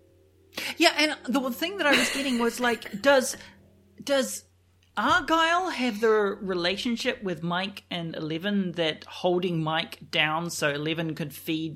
Yeah, and the one thing that I was getting was like, does does Argyle have the relationship with Mike and Eleven that holding Mike down so Eleven could feed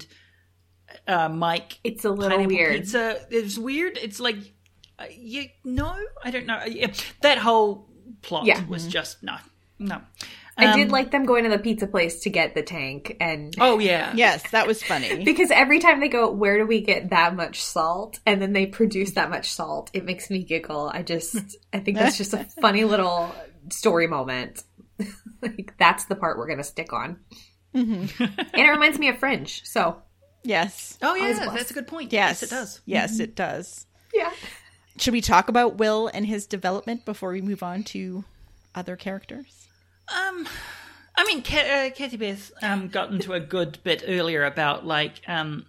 uh, Mike it's a little pineapple weird. pizza? It's weird. It's like, uh, you no, I don't know. Yeah, that whole plot Yeah. was just no, no. I Um, did like them going to the pizza place to get the tank, and Oh yeah, Yes, that was funny. because every time they go, where do we get that much salt? And then they produce that much salt. It makes me giggle. I just, I think that's just a funny little story moment. Like, that's the part we're going to stick on. Mm-hmm. And it reminds me of Fringe. So, Yes. Oh Always yeah, blessed. that's a good point. Yes. Yes, it does. Yes, it does. yeah. Should we talk about Will and his development before we move on to other characters? Um, I mean, Ka- uh, Kathy Beth um, got into a good bit earlier about like, um,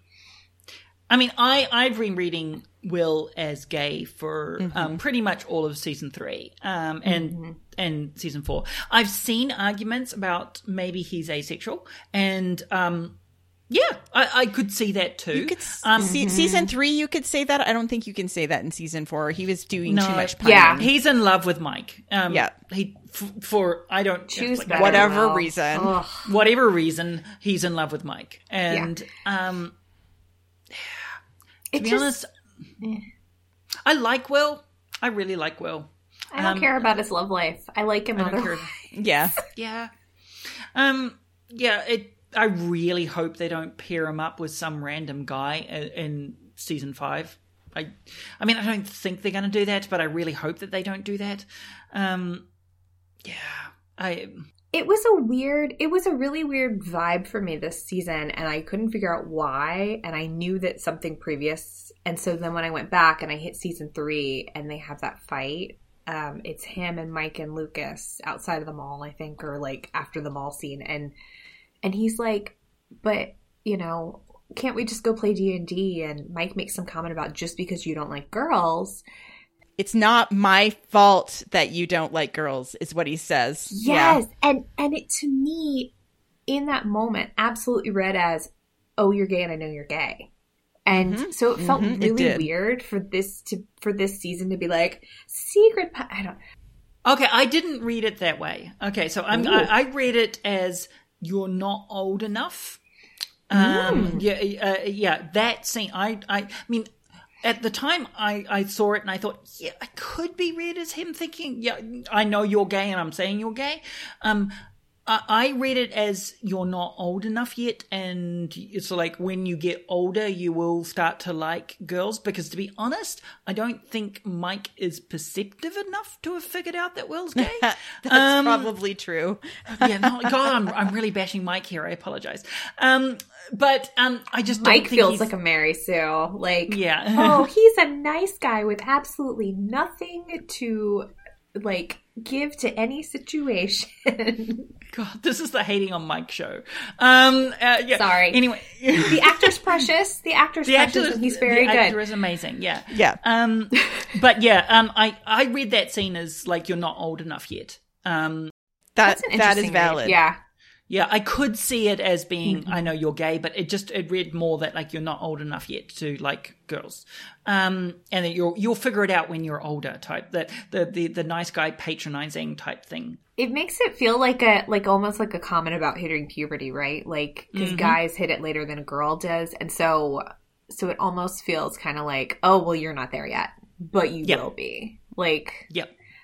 I mean, I I've been reading Will as gay for um, pretty much all of season three, um, and and season four. I've seen arguments about maybe he's asexual, and um, yeah, I, I could see that too. You could s- um, se- season three. You could say that. I don't think you can say that in season four. He was doing No, too much. yeah. Pining. he's in love with Mike. Um, Yeah. he f- for I don't Choose like, better, whatever Will. reason. Ugh. whatever reason, he's in love with Mike. And um, It to be just, honest, I like Will. I really like Will. I don't um, care about his love life. I like him I don't otherwise. care. Yeah. Yeah. Um. Yeah. It. I really hope they don't pair him up with some random guy in, in season five. I. I mean, I don't think they're going to do that, but I really hope that they don't do that. Um. Yeah. I. It was a weird, it was a really weird vibe for me this season, and I couldn't figure out why, and I knew that something previous, and so then when I went back and I hit season three, and they have that fight, um, it's him and Mike and Lucas outside of the mall, I think, or like after the mall scene, and and he's like, but, you know, can't we just go play D and D? And Mike makes some comment about just because you don't like girls. It's not my fault that you don't like girls, is what he says. Yes. And and it to me, in that moment, absolutely read as, oh, you're gay and I know you're gay. And so it felt Mhm, it really did. weird for this to for this season to be like, secret pa- I don't Okay, I didn't read it that way. Okay, so I'm, Ooh. I, I read it as you're not old enough. Um, yeah, uh, yeah, that scene. I, I, I mean, at the time I, I saw it and I thought, yeah, I could be read as him thinking, yeah, I know you're gay and I'm saying you're gay. Um, I, I read it as you're not old enough yet, and it's like when you get older, you will start to like girls. Because to be honest, I don't think Mike is perceptive enough to have figured out that Will's gay. That's Um, probably true. yeah, no, God, I'm, I'm really bashing Mike here. I apologize. Um, but um, I just don't Mike think feels he's, like a Mary Sue. Like, yeah. oh, he's a nice guy with absolutely nothing to like give to any situation. God, this is the hating on Mike show. Um, uh, yeah. Sorry. Anyway, The actor's precious. The actor's the precious, actor, and he's very the good. actor is amazing. Yeah, Yeah. Um, but yeah, um, I I read that scene as like you're not old enough yet. Um, That That's an that is interesting read. valid. Yeah. yeah, I could see it as being Mm-hmm. I know you're gay, but it just it read more that like you're not old enough yet to like girls, um, and that you'll you'll figure it out when you're older type. That the the the nice guy patronizing type thing. It makes it feel like a like almost like a comment about hitting puberty, right? Like because Mhm. guys hit it later than a girl does, and so so it almost feels kind of like, oh well, you're not there yet, but you Yep. will be. Like Yep.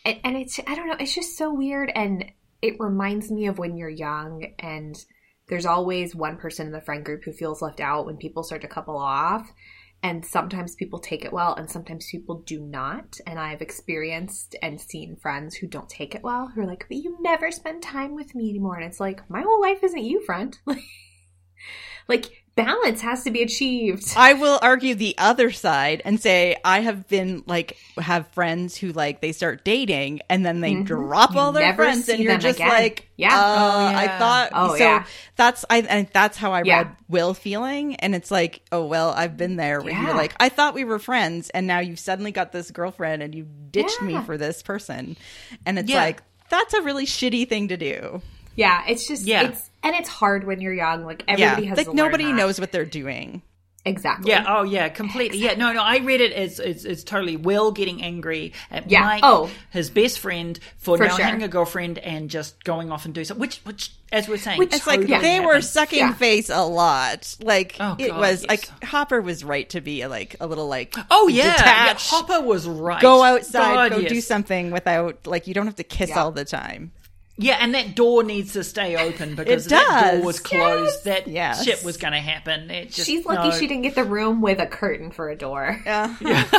and, and it's, I don't know, it's just so weird. And it reminds me of when you're young and there's always one person in the friend group who feels left out when people start to couple off. And sometimes people take it well and sometimes people do not. And I've experienced and seen friends who don't take it well, who are like, but you never spend time with me anymore. And it's like, my whole life isn't you, friend. Like, balance has to be achieved. I will argue the other side and say I have been like have friends who like they start dating and then they mm-hmm. drop you all their friends and you're just again. like, yeah, uh, oh, yeah. I thought oh, so. Yeah. That's I and that's how I yeah. read Will feeling, and it's like, oh well, I've been there. Where yeah. you're like, I thought we were friends, and now you've suddenly got this girlfriend and you ditched yeah. me for this person, and it's yeah. like that's a really shitty thing to do. Yeah, it's just yeah. it's and it's hard when you're young. Like everybody yeah. has like to nobody learn that. knows what they're doing. Exactly. Yeah. Oh, yeah. Completely. Yeah. No, no. I read it as it's, it's totally Will getting angry at Yeah. Mike, Oh. his best friend, for, For now sure. having a girlfriend and just going off and do something. Which, which, as we're saying, Which- It's totally like they were happens. sucking Yeah. face a lot. Like Oh, it God, was yes. like Hopper was right to be like a little like Oh yeah. yeah, detached. Hopper was right. Go outside, God, go yes. do something without like you don't have to kiss Yeah. all the time. Yeah, and that door needs to stay open because It if that does. door was closed, that Yes. shit was going to happen. It just, She's lucky no. she didn't get the room with a curtain for a door. Yeah.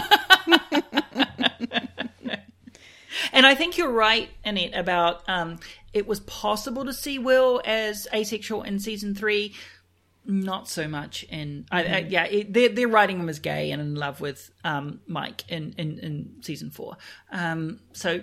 And I think you're right, Annette, about um, it was possible to see Will as asexual in season three. Not so much in, I, I, yeah, it, they're, they're writing him as gay and in love with um, Mike in, in, in season four. Um, so,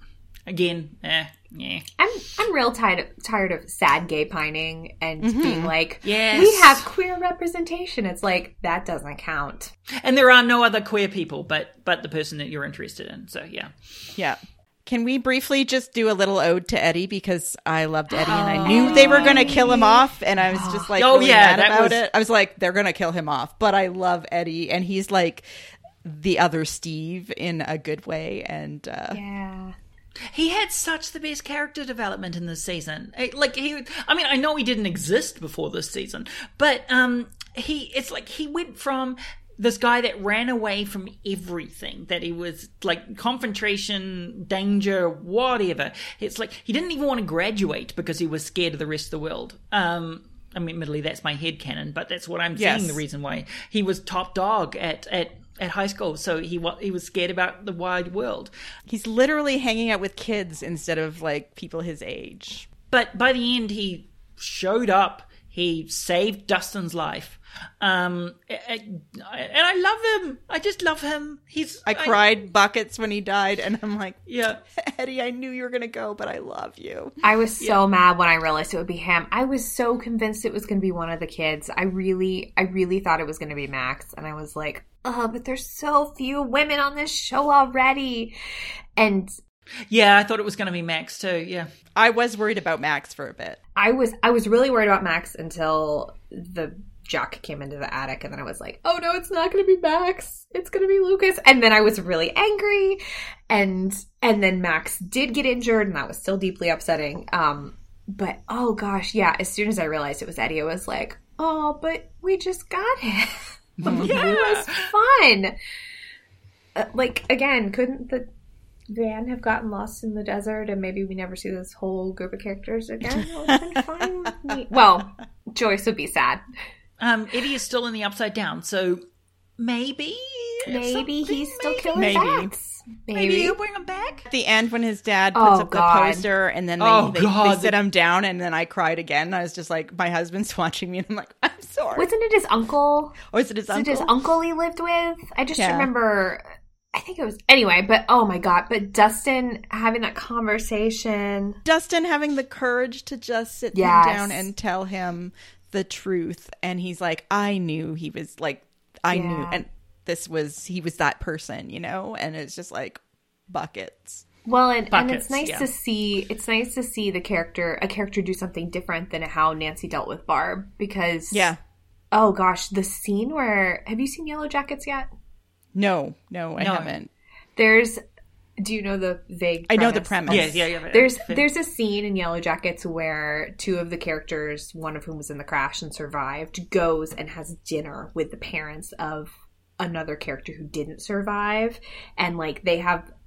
again, eh, yeah. I'm I'm real tired tired of sad gay pining and being like, Yes. we have queer representation. It's like that doesn't count. And there are no other queer people but but the person that you're interested in. So, yeah. Yeah. Can we briefly just do a little ode to Eddie because I loved Eddie and I knew they were going to kill him off and I was just like Oh, really yeah, mad that about was- it. I was like, they're going to kill him off, but I love Eddie and he's like the other Steve in a good way and uh, Yeah. He had such the best character development in this season. Eh, Like he, I mean, I know he didn't exist before this season, but um, he, it's like he went from this guy that ran away from everything, that he was like confrontation, danger, whatever. It's like he didn't even want to graduate because he was scared of the rest of the world. Um, I mean, admittedly, that's my headcanon, but that's what I'm Yes. seeing the reason why he was top dog at at. At high school, so he wa- he was scared about the wide world. he's literally hanging out with kids instead of like people his age. But by the end, he showed up. He saved Dustin's life. Um, and I love him. I just love him. He's. I cried buckets when he died and I'm like, Yeah. Eddie, I knew you were going to go, but I love you. I was so mad when I realized it would be him. I was so convinced it was going to be one of the kids. I really, I really thought it was going to be Max. And I was like, oh, but there's so few women on this show already. And Yeah, I thought it was going to be Max too. Yeah. I was worried about Max for a bit. I was, I was really worried about Max until the Jack came into the attic. And then I was like, oh no, it's not going to be Max. It's going to be Lucas. And then I was really angry. And, and then Max did get injured and that was still deeply upsetting. Um, but oh gosh, yeah. As soon as I realized it was Eddie, I was like, oh, but we just got him. Yeah. It was fun. Uh, like, again, couldn't the van have gotten lost in the desert and maybe we never see this whole group of characters again? It would have been fine with me. Well, Joyce would be sad. Um, Eddie is still in the Upside Down, so maybe. Maybe something- he's still maybe- killing Maybe. bats. Maybe Maybe. he'll bring him back. At the end when his dad puts Oh, up the God. poster and then they, Oh, they, God. they sit him down and then I cried again. I was just like, my husband's watching me and I'm like, I'm sorry. Wasn't it his uncle? or is it his Was uncle? it his uncle he lived with? I just Yeah. remember, I think it was, anyway, but oh my God, but Dustin having that conversation. Dustin having the courage to just sit Yes. him down and tell him the truth. And he's like, I knew he was like, I knew. Yeah. And this was, he was that person, you know? And it's just like buckets. Well, and, and Buckets, it's nice yeah. to see, it's nice to see the character, a character do something different than how Nancy dealt with Barb because, Yeah. oh gosh, the scene where, have you seen Yellow Jackets yet? No, no, I No. haven't. There's, do you know the vague I know the premise? premise. Yeah, yeah, yeah. There's there's a scene in Yellow Jackets where two of the characters, one of whom was in the crash and survived, goes and has dinner with the parents of another character who didn't survive, and like they have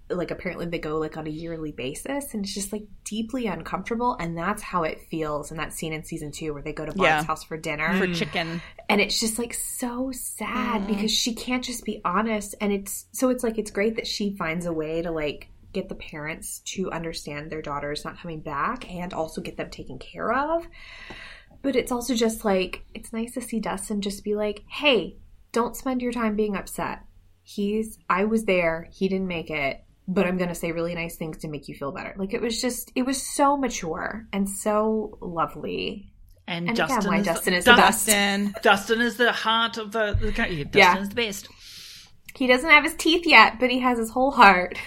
like apparently they go like on a yearly basis, and it's just like deeply uncomfortable. And that's how it feels in that scene in season two where they go to Bob's Yeah. house for dinner For chicken. and it's just like so sad Mm. because she can't just be honest. And it's so it's like it's great that she finds a way to like get the parents to understand their daughter's not coming back and also get them taken care of. But it's also just like, it's nice to see Dustin just be like, hey, don't spend your time being upset. He's, I was there, he didn't make it, but I'm going to say really nice things to make you feel better. Like, it was just, it was so mature and so lovely. And, And Justin again, why is Dustin the, is the Dustin, best. Dustin. Dustin is the heart of the, the yeah, Dustin Yeah. is the best. He doesn't have his teeth yet, but he has his whole heart.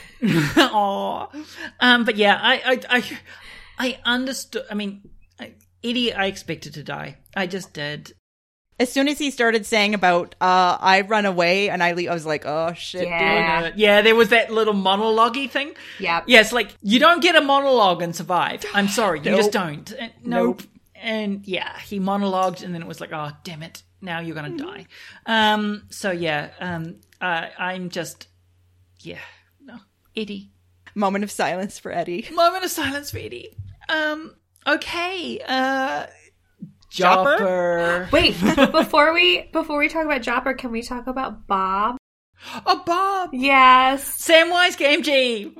Aw. Um, but yeah, I, I, I, I understood. I mean, I, Eddie, I expected to die. I just did. As soon as he started saying about, uh, I run away and I leave, I was like, oh shit, dude. Yeah. Uh, yeah, there was that little monologue-y thing. Yep. Yeah, it's like, you don't get a monologue and survive. I'm sorry, you Nope. just don't. And, nope. Nope. And yeah, he monologued, and then it was like, oh, damn it, now you're gonna die. Um, so yeah, um, uh, I'm just, yeah, no, Eddie. Moment of silence for Eddie. Moment of silence for Eddie. Um, okay, uh, Chopper? Chopper. Wait, before we before we talk about Chopper, can we talk about Bob? Oh, Bob. Yes. Samwise Gamgee.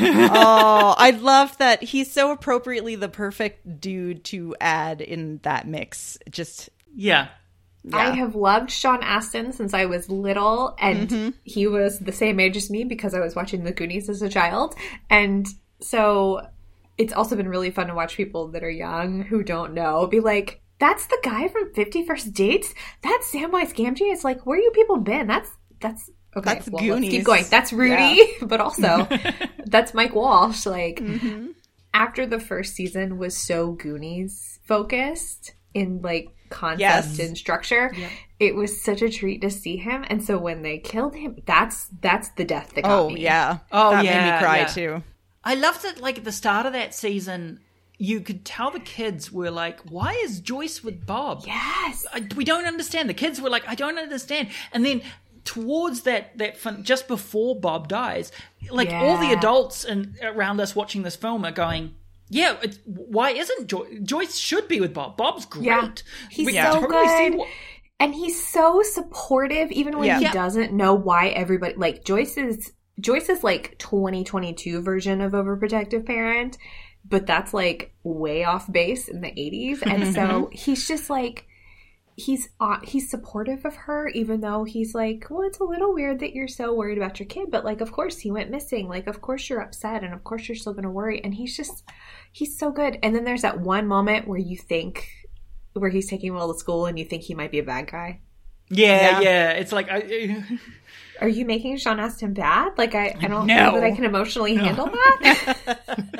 Oh, I love that he's so appropriately the perfect dude to add in that mix. Just, Yeah. yeah. I have loved Sean Astin since I was little, and he was the same age as me because I was watching The Goonies as a child. And so it's also been really fun to watch people that are young who don't know be like, that's the guy from fifty First Dates? That's Samwise Gamgee? It's like, where you people been? That's, that's, okay, That's well, let's Goonies. keep going. That's Rudy, Yeah. but also that's Mike Walsh. Like, Mm-hmm. after the first season was so Goonies focused in like concept Yes. and structure, it was such a treat to see him. And so when they killed him, that's that's the death that got Oh, me. yeah. Oh, that made yeah, me cry yeah. too. I loved that, like, at the start of that season, you could tell the kids were like, why is Joyce with Bob? Yes. I, we don't understand. The kids were like, I don't understand. And then towards that, that fun, just before Bob dies, like, all the Yeah. adults and around us watching this film are going, yeah, it's, why isn't Joyce? Joyce should be with Bob. Bob's great. Yeah. He's We so totally see good. what- And he's so supportive, even when Yeah. he Yeah. doesn't know why everybody like Joyce's Joyce's like twenty twenty-two version of overprotective parent, but that's like way off base in the eighties. And so he's just like he's uh, he's supportive of her, even though he's like, well, it's a little weird that you're so worried about your kid, but like, of course he went missing. Like, of course you're upset, and of course you're still going to worry. And he's just he's so good. And then there's that one moment where you think where he's taking Will to school, and you think he might be a bad guy. Yeah, Yeah. yeah. It's like, I, Are you making Sean Astin bad? Like, I, I don't No. know that I can emotionally handle that.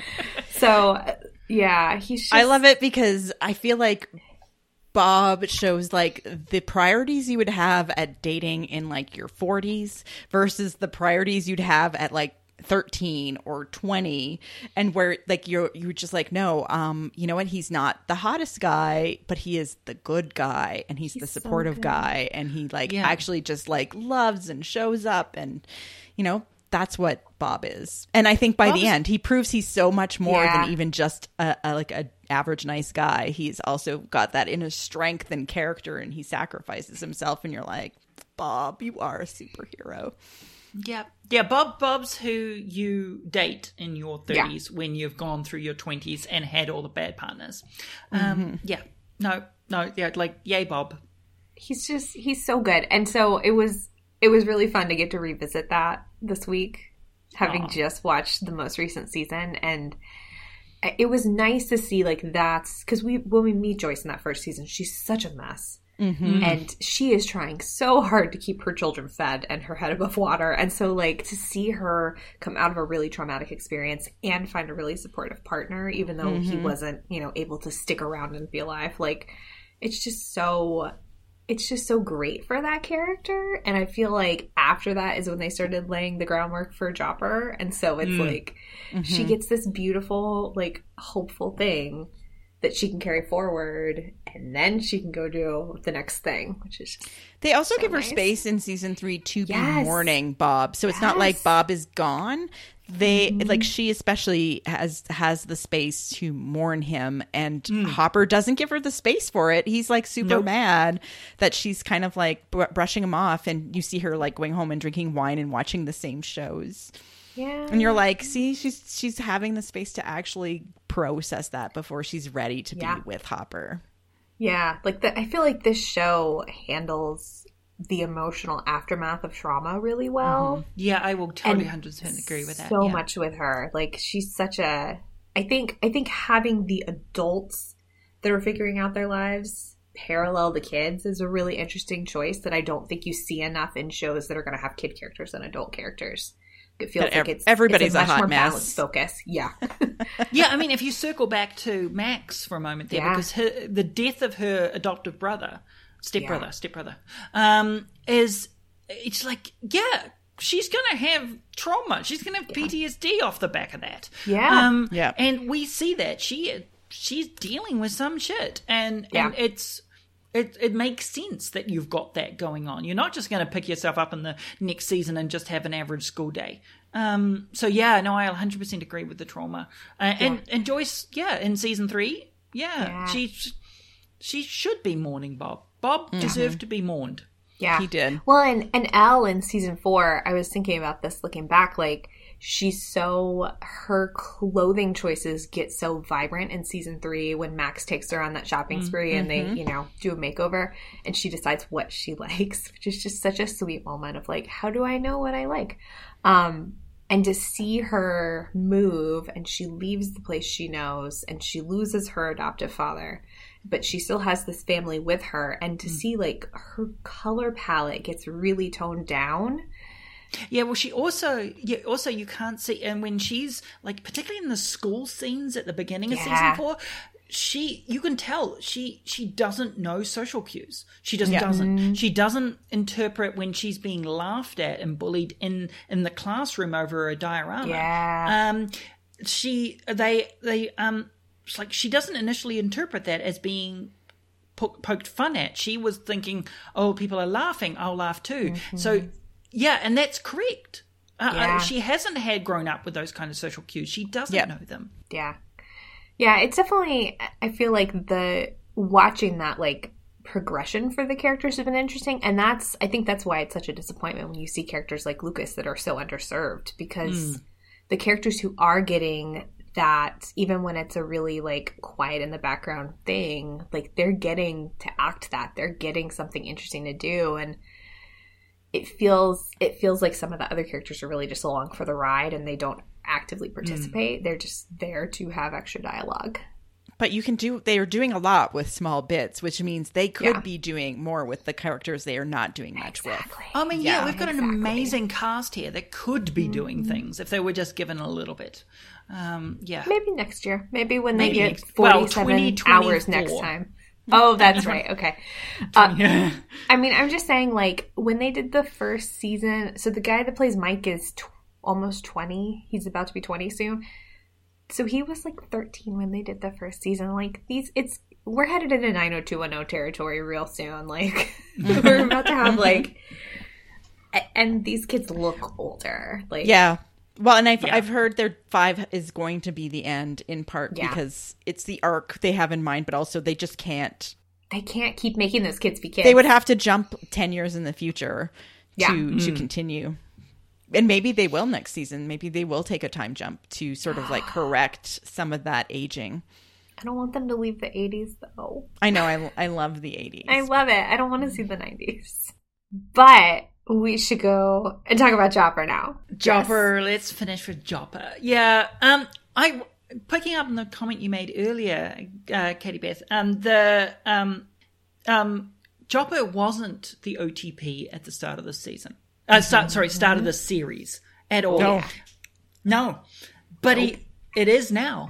So, yeah, he's just... I love it because I feel like Bob shows like the priorities you would have at dating in like your forties versus the priorities you'd have at like thirteen or twenty, and where like you're you're just like, no, um you know what, he's not the hottest guy, but he is the good guy, and he's, the so supportive good. guy, and he like Yeah. actually just like loves and shows up, and you know, that's what Bob is. And I think by Bob the is- end he proves he's so much more Yeah. than even just a, a like a average nice guy. He's also got that inner strength and character, and he sacrifices himself, and you're like, Bob, you are a superhero. yeah. Yeah, Bob Bob's who you date in your thirties when you've gone through your twenties and had all the bad partners. Um, yeah. No, no, yeah, like, yay, Bob. He's just... He's so good. And so it was... It was really fun to get to revisit that this week, having Aw. just watched the most recent season. And it was nice to see, like, that's... Because we, when we meet Joyce in that first season, she's such a mess. Mm-hmm. And she is trying so hard to keep her children fed and her head above water. And so, like, to see her come out of a really traumatic experience and find a really supportive partner, even though he wasn't, you know, able to stick around and be alive, like, it's just so... It's just so great for that character. And I feel like after that is when they started laying the groundwork for Chopper. And so it's like, she gets this beautiful, like, hopeful thing that she can carry forward, and then she can go do the next thing, which is just They also so give her nice. space in season three to be Yes. mourning Bob. So it's not Yes. like Bob is gone. They Mm-hmm. like she especially has has the space to mourn him, and Mm. Hopper doesn't give her the space for it. He's like super Nope. mad that she's kind of like br- brushing him off, and you see her like going home and drinking wine and watching the same shows. Yeah. And you're like, see, she's she's having the space to actually process that before she's ready to Yeah. be with Hopper. Yeah, like the, I feel like this show handles the emotional aftermath of trauma really well. Yeah, I will totally And one hundred percent agree with that. So yeah. much with her. Like she's such a I think I think having the adults that are figuring out their lives parallel the kids is a really interesting choice that I don't think you see enough in shows that are going to have kid characters and adult characters. It feels But like ev- it's everybody's it's a a much hot more mess. balanced focus. Yeah. Yeah, I mean, if you circle back to Max for a moment there, Yeah. because her, the death of her adoptive brother, stepbrother, Yeah. stepbrother, um, is, it's like, yeah, she's going to have trauma. She's going to have P T S D off the back of that. Yeah. Um, Yeah. And we see that. She she's dealing with some shit. And, Yeah. and it's... It it makes sense that you've got that going on. You're not just going to pick yourself up in the next season and just have an average school day. Um, so yeah, no, I one hundred percent agree with the trauma. Uh, and and Joyce, yeah, in season three, yeah, Yeah. she she should be mourning Bob. Bob deserved to be mourned. Yeah. He did. Well, and, and Elle in season four, I was thinking about this looking back, like, she's so, her clothing choices get so vibrant in season three when Max takes her on that shopping spree and they, you know, do a makeover and she decides what she likes, which is just such a sweet moment of like, how do I know what I like? Um, and to see her move and she leaves the place she knows and she loses her adoptive father, but she still has this family with her, and to see like her color palette gets really toned down. Yeah, well, she also, yeah, also you can't see, and when she's like, particularly in the school scenes at the beginning of Yeah. season four, she, you can tell she she doesn't know social cues. She just Yeah. doesn't. She doesn't interpret when she's being laughed at and bullied in in the classroom over a diorama. Yeah. Um, she they they um, it's like she doesn't initially interpret that as being po- poked fun at. She was thinking, oh, people are laughing, I'll laugh too. Mm-hmm. So, yeah, and that's correct. Uh, Yeah. uh, she hasn't had grown up with those kind of social cues. She doesn't Yeah. know them. Yeah. Yeah, it's definitely, I feel like the, watching that, like, progression for the characters has been interesting. And that's, I think that's why it's such a disappointment when you see characters like Lucas that are so underserved, because the characters who are getting that, even when it's a really, like, quiet in the background thing, like, they're getting to act that. They're getting something interesting to do. And it feels, it feels like some of the other characters are really just along for the ride and they don't actively participate. They're just there to have extra dialogue. But you can do, they are doing a lot with small bits, which means they could Yeah. be doing more with the characters they are not doing much with. I mean, yeah, Yeah, we've got an exactly. amazing cast here that could be doing things if they were just given a little bit. Um, yeah. Maybe next year. Maybe when Maybe they next- get well, forty-seven twenty twenty-four. hours next time. Oh, that's right. Okay. Uh, Yeah. I mean, I'm just saying, like, when they did the first season, so the guy that plays Mike is tw- almost twenty. He's about to be twenty soon. So he was like thirteen when they did the first season. Like, these, it's, we're headed into nine oh two one oh territory real soon. Like, we're about to have, like, a- and these kids look older. Like, Yeah. Well, and I've, Yeah. I've heard their five is going to be the end in part Yeah. because it's the arc they have in mind, but also they just can't. they can't keep making those kids be kids. They would have to jump ten years in the future Yeah. to, to continue. And maybe they will next season. Maybe they will take a time jump to sort of like correct some of that aging. I don't want them to leave the eighties, though. I know. I, I love the eighties. I love it. I don't want to see the nineties. But we should go and talk about Chopper now. Jopper, let's finish with Jopper. Yeah, um, I picking up on the comment you made earlier, uh, Katie Beth. Um, the um, um, Jopper wasn't the O T P at the start of the season. Uh, start, sorry, start of the series at all. No. No, but he, it is now.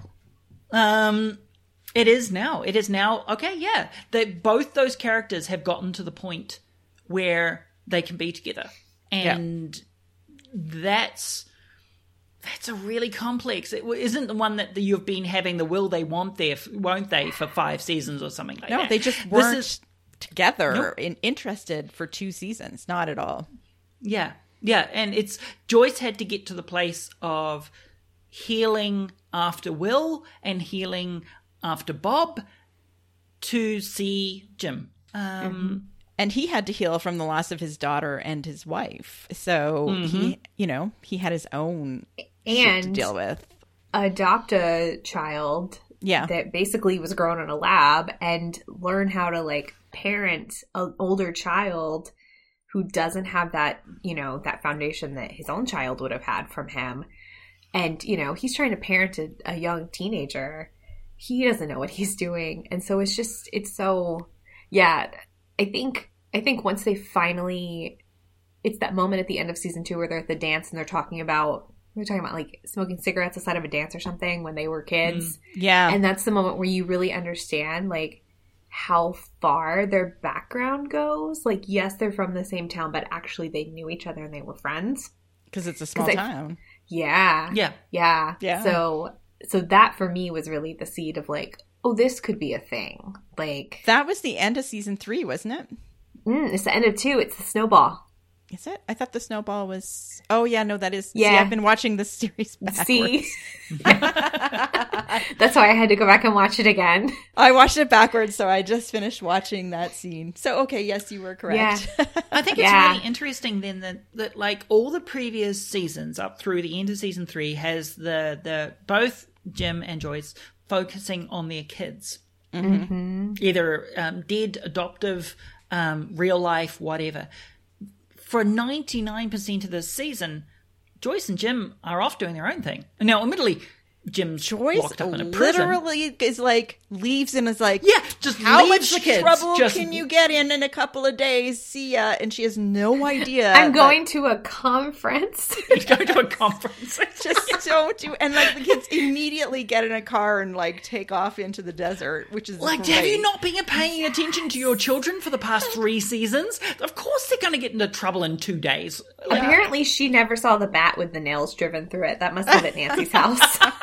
Um, it is now. It is now. Okay, yeah. They both those characters have gotten to the point where they can be together, and that's That's a really complex. It isn't the one that you've been having the will they want there, won't they, for five seasons or something like No, that. they just This weren't is- together Nope. and interested for two seasons. Not at all. Yeah, yeah, and it's Joyce had to get to the place of healing after Will and healing after Bob to see Jim. Um, And he had to heal from the loss of his daughter and his wife. So Mm-hmm. he, you know, he had his own shit to And deal with. adopt a child Yeah. that basically was grown in a lab and learn how to like parent an older child who doesn't have that, you know, that foundation that his own child would have had from him. And, you know, he's trying to parent a, a young teenager. He doesn't know what he's doing. And so it's just, it's so, yeah, I think, I think once they finally, it's that moment at the end of season two where they're at the dance and they're talking about, we're talking about like smoking cigarettes outside of a dance or something when they were kids. Yeah. And that's the moment where you really understand like how far their background goes. Like, yes, they're from the same town, but actually they knew each other and they were friends. Because it's a small 'Cause I- town. Yeah. yeah, Yeah. Yeah. So, so that for me was really the seed of like, oh, this could be a thing. Like, That was the end of season three, wasn't it? mm, it's the end of two. It's the snowball. Is it? I thought the snowball was. Oh yeah, no, that is. Yeah. See, I've been watching this series backwards. See? That's why I had to go back and watch it again. I watched it backwards, so I just finished watching that scene. So okay, yes, you were correct. I think it's Yeah. really interesting then that, that like all the previous seasons up through the end of season three has the the both Jim and Joyce focusing on their kids, mm-hmm. either um, dead, adoptive, um, real life, whatever. For ninety-nine percent of this season, Joyce and Jim are off doing their own thing. Now, admittedly, Jim's Joyce locked up in a prison. literally is like leaves and is like, Yeah, just how leaves much the kids. trouble Just- can you get in in a couple of days? See ya. And she has no idea. I'm that- going to a conference. go to a conference. Just don't do. And like the kids immediately get in a car and like take off into the desert, which is Like, great. have you not been paying attention to your children for the past three seasons? Of course they're going to get into trouble in two days. Like, Apparently, she never saw the bat with the nails driven through it. That must have been at Nancy's house.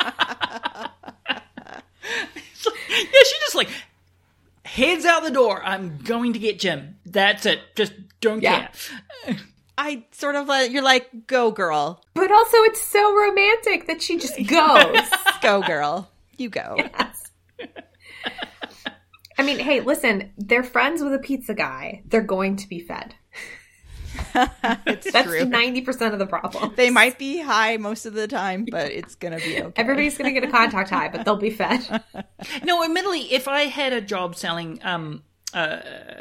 yeah, she just like heads out the door. I'm going to get Jim. That's it. Just don't Yeah. care. I sort of like you're like, go girl, But also, it's so romantic that she just goes. go girl, you go. Yes. I mean, hey, listen, they're friends with a pizza guy. They're going to be fed. It's That's true. ninety percent of the problem. They might be high most of the time, but it's gonna be okay. Everybody's going to get a contact high, but they'll be fed. No, admittedly, if I had a job selling um, uh,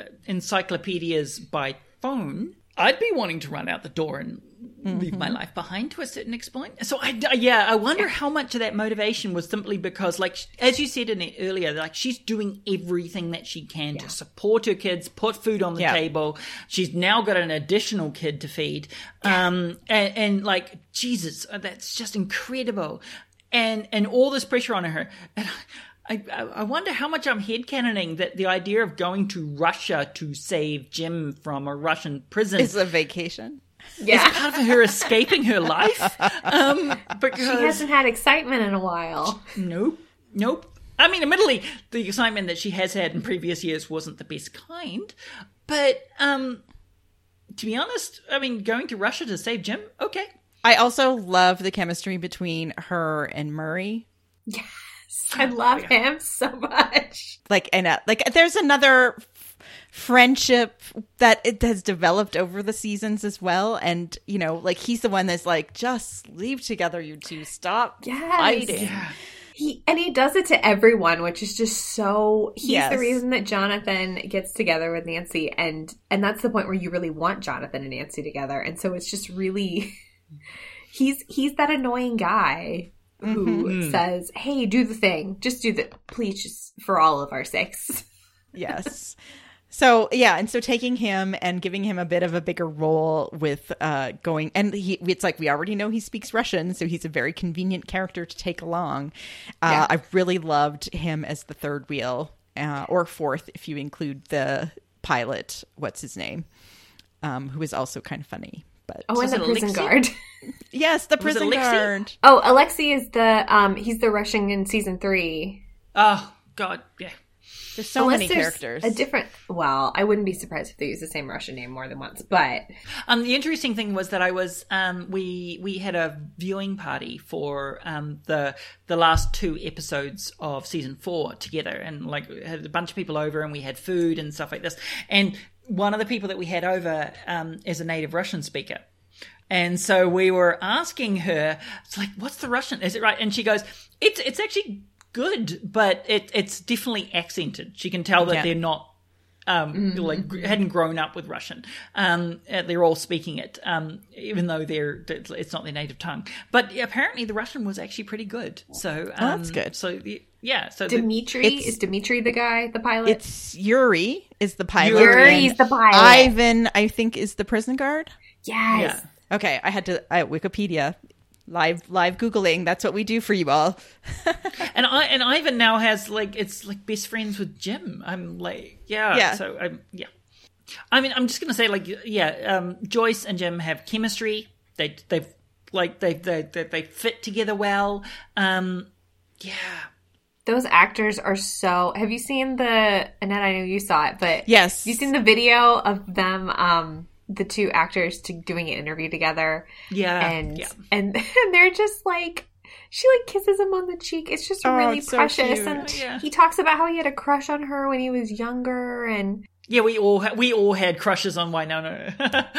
encyclopedias by phone, I'd be wanting to run out the door and leave my life behind to a certain extent. So, I, yeah, I wonder how much of that motivation was simply because, like, as you said in it earlier, like, she's doing everything that she can to support her kids, put food on the Yeah. table. She's now got an additional kid to feed. Um, and, and, like, Jesus, that's just incredible. And, and all this pressure on her. And I, I, I wonder how much I'm headcanoning that the idea of going to Russia to save Jim from a Russian prison It's a vacation. Yeah. is part of her escaping her life. Um, She because hasn't had excitement in a while. nope, nope. I mean, admittedly, the excitement that she has had in previous years wasn't the best kind. But um, to be honest, I mean, going to Russia to save Jim, okay. I also love the chemistry between her and Murray. Yes. I love him so much. Like, and uh, like, there's another f- friendship that it has developed over the seasons as well. And you know, like he's the one that's like, just leave together, you two. Stop Yes. fighting. He and he does it to everyone, which is just so. He's Yes. the reason that Jonathan gets together with Nancy, and and that's the point where you really want Jonathan and Nancy together, and so it's just really. He's he's that annoying guy who Mm-hmm. says, "Hey, do the thing. Just do the please, just for all of our sakes." Yes. So yeah, and so taking him and giving him a bit of a bigger role with uh, going, and he, it's like we already know he speaks Russian, so he's a very convenient character to take along. Uh, Yeah. I really loved him as the third wheel, uh, or fourth if you include the pilot. What's his name? Um, who is also kind of funny. But Oh, and Was the it prison Alexei? guard. yes, the Was it prison Alexei? guard. Oh, Alexei is the um he's the Russian in season three. Oh God, yeah. There's so Unless many there's characters. A different. Well, I wouldn't be surprised if they use the same Russian name more than once. But Um, the interesting thing was that I was um, we we had a viewing party for um, the the last two episodes of season four together, and like had a bunch of people over, and we had food and stuff like this. And one of the people that we had over um, is a native Russian speaker. And so we were asking her, it's like, what's the Russian? Is it right? And she goes, it's it's actually good, but it it's definitely accented. She can tell that Yeah. they're not um Mm-hmm. like gr- hadn't grown up with Russian. Um uh, they're all speaking it, um even though they're it's not their native tongue. But apparently the Russian was actually pretty good. So um, Oh, that's good. So the, yeah, so the, Dimitri it's- is Dimitri the guy, the pilot. It's Yuri is the pilot. Yuri's and the pilot. Ivan, I think, is the prison guard. yes. yeah. Okay, I had to I, Wikipedia live live googling. That's what we do for you all. And I and Ivan now has like it's like best friends with Jim. I'm like yeah. Yeah. So I'm yeah. I mean, I'm just gonna say like yeah. Um, Joyce and Jim have chemistry. They they've like they they they, they fit together well. Um, yeah. Those actors are so. Have you seen the Annette? I know you saw it, but Yes. have you seen the video of them? Um, the two actors to doing an interview together, Yeah. and yeah. and and they're just like. She like kisses him on the cheek. It's just Oh, really it's so precious, cute. and Yeah. he talks about how he had a crush on her when he was younger, and Yeah, we all ha- we all had crushes on Winona.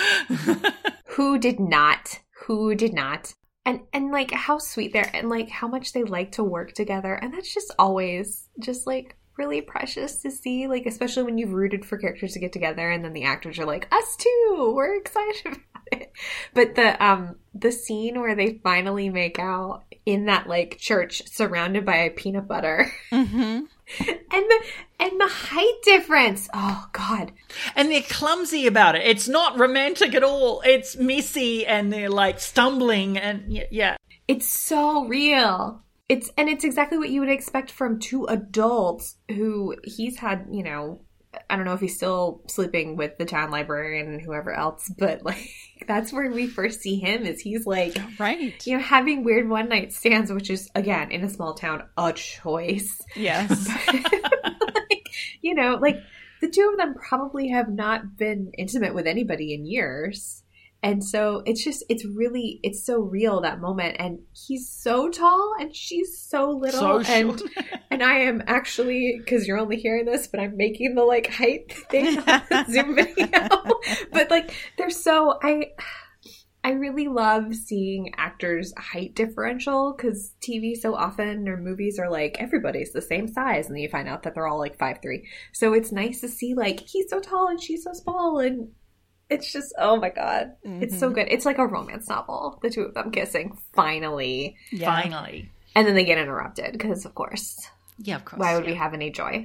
who did not? Who did not? And and like how sweet they're, and like how much they like to work together, and that's just always just like really precious to see. Like especially when you've rooted for characters to get together, and then the actors are like, us too, we're excited about it. But the um the scene where they finally make out in that like church surrounded by peanut butter. Mm-hmm. And the and the height difference. Oh God. And they're clumsy about it. It's not romantic at all. It's messy, and they're like stumbling, and yeah. yeah. It's so real. It's and it's exactly what you would expect from two adults who he's had, you know, I don't know if he's still sleeping with the town librarian and whoever else, but like that's where we first see him is he's like Right. you know, having weird one night stands, which is again in a small town a choice. Yes. Like, you know, like the two of them probably have not been intimate with anybody in years. And so it's just, it's really, it's so real, that moment. And he's so tall and she's so little. So and, short. and I am actually, because you're only hearing this, but I'm making the like height thing on the Zoom video. But like, they're so, I, I really love seeing actors' height differential because T V so often or movies are like everybody's the same size, and then you find out that they're all like five three. So it's nice to see like he's so tall and she's so small, and it's just oh my god, mm-hmm. It's so good. It's like a romance novel, the two of them kissing finally, Yeah. Finally. and then they get interrupted because of course, Yeah, of course. why would yeah. we have any joy?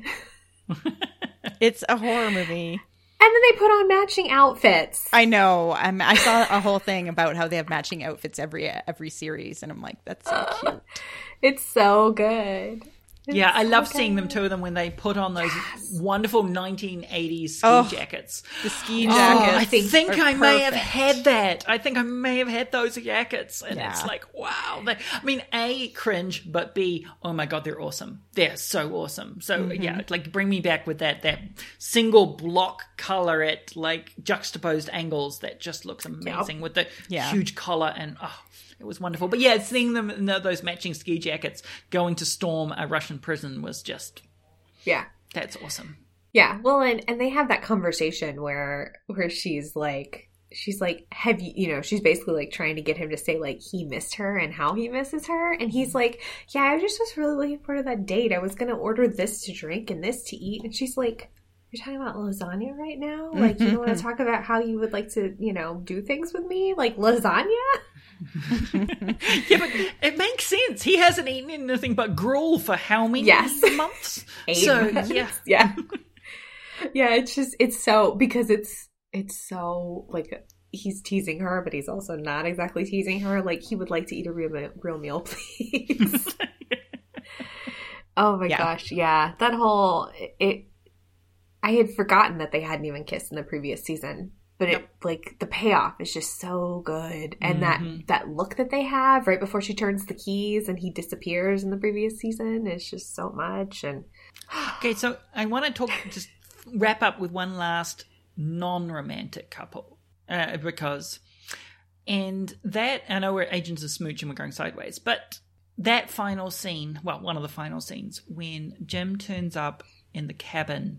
It's a horror movie. And then they put on matching outfits. I know. Um, I saw a whole thing about how they have matching outfits every every series, and I'm like, that's so cute. It's so good. It's Yeah, I so love good. seeing them, two of them, when they put on those Yes. wonderful nineteen eighties ski Oh, jackets. The ski Oh, jackets. I think are I may have perfect. had that. I think I may have had those jackets. And Yeah. it's like, wow. They, I mean, A, cringe, but B, oh my God, they're awesome. They're so awesome. So, Mm-hmm. yeah, like bring me back with that that single block color at like juxtaposed angles that just looks amazing with the Yeah. huge collar and, oh, it was wonderful. But yeah, seeing them in those matching ski jackets going to storm a Russian prison was just, Yeah. that's awesome. Yeah, well, and, and they have that conversation where where she's like, she's like, have you, you know, she's basically like trying to get him to say like he missed her and how he misses her, and he's like, yeah, I just was really looking forward to that date. I was gonna order this to drink and this to eat, and she's like, you're talking about lasagna right now? Like, you don't want to talk about how you would like to, you know, do things with me, like lasagna? Yeah, but it makes sense. He hasn't eaten anything but gruel for how many Yes. months? Eight so months. yeah, yeah, yeah. It's just it's so because it's it's so like he's teasing her, but he's also not exactly teasing her. Like he would like to eat a real me- real meal, please. Oh my Yeah. gosh, yeah. That whole it. I had forgotten that they hadn't even kissed in the previous season. but Yep. it like the payoff is just so good, and mm-hmm. that that look that they have right before she turns the keys and he disappears in the previous season is just so much. And okay, so I want to talk, just wrap up with one last non-romantic couple, uh, because, and that, I know we're agents of smooch and we're going sideways, but that final scene, well, one of the final scenes, when Jim turns up in the cabin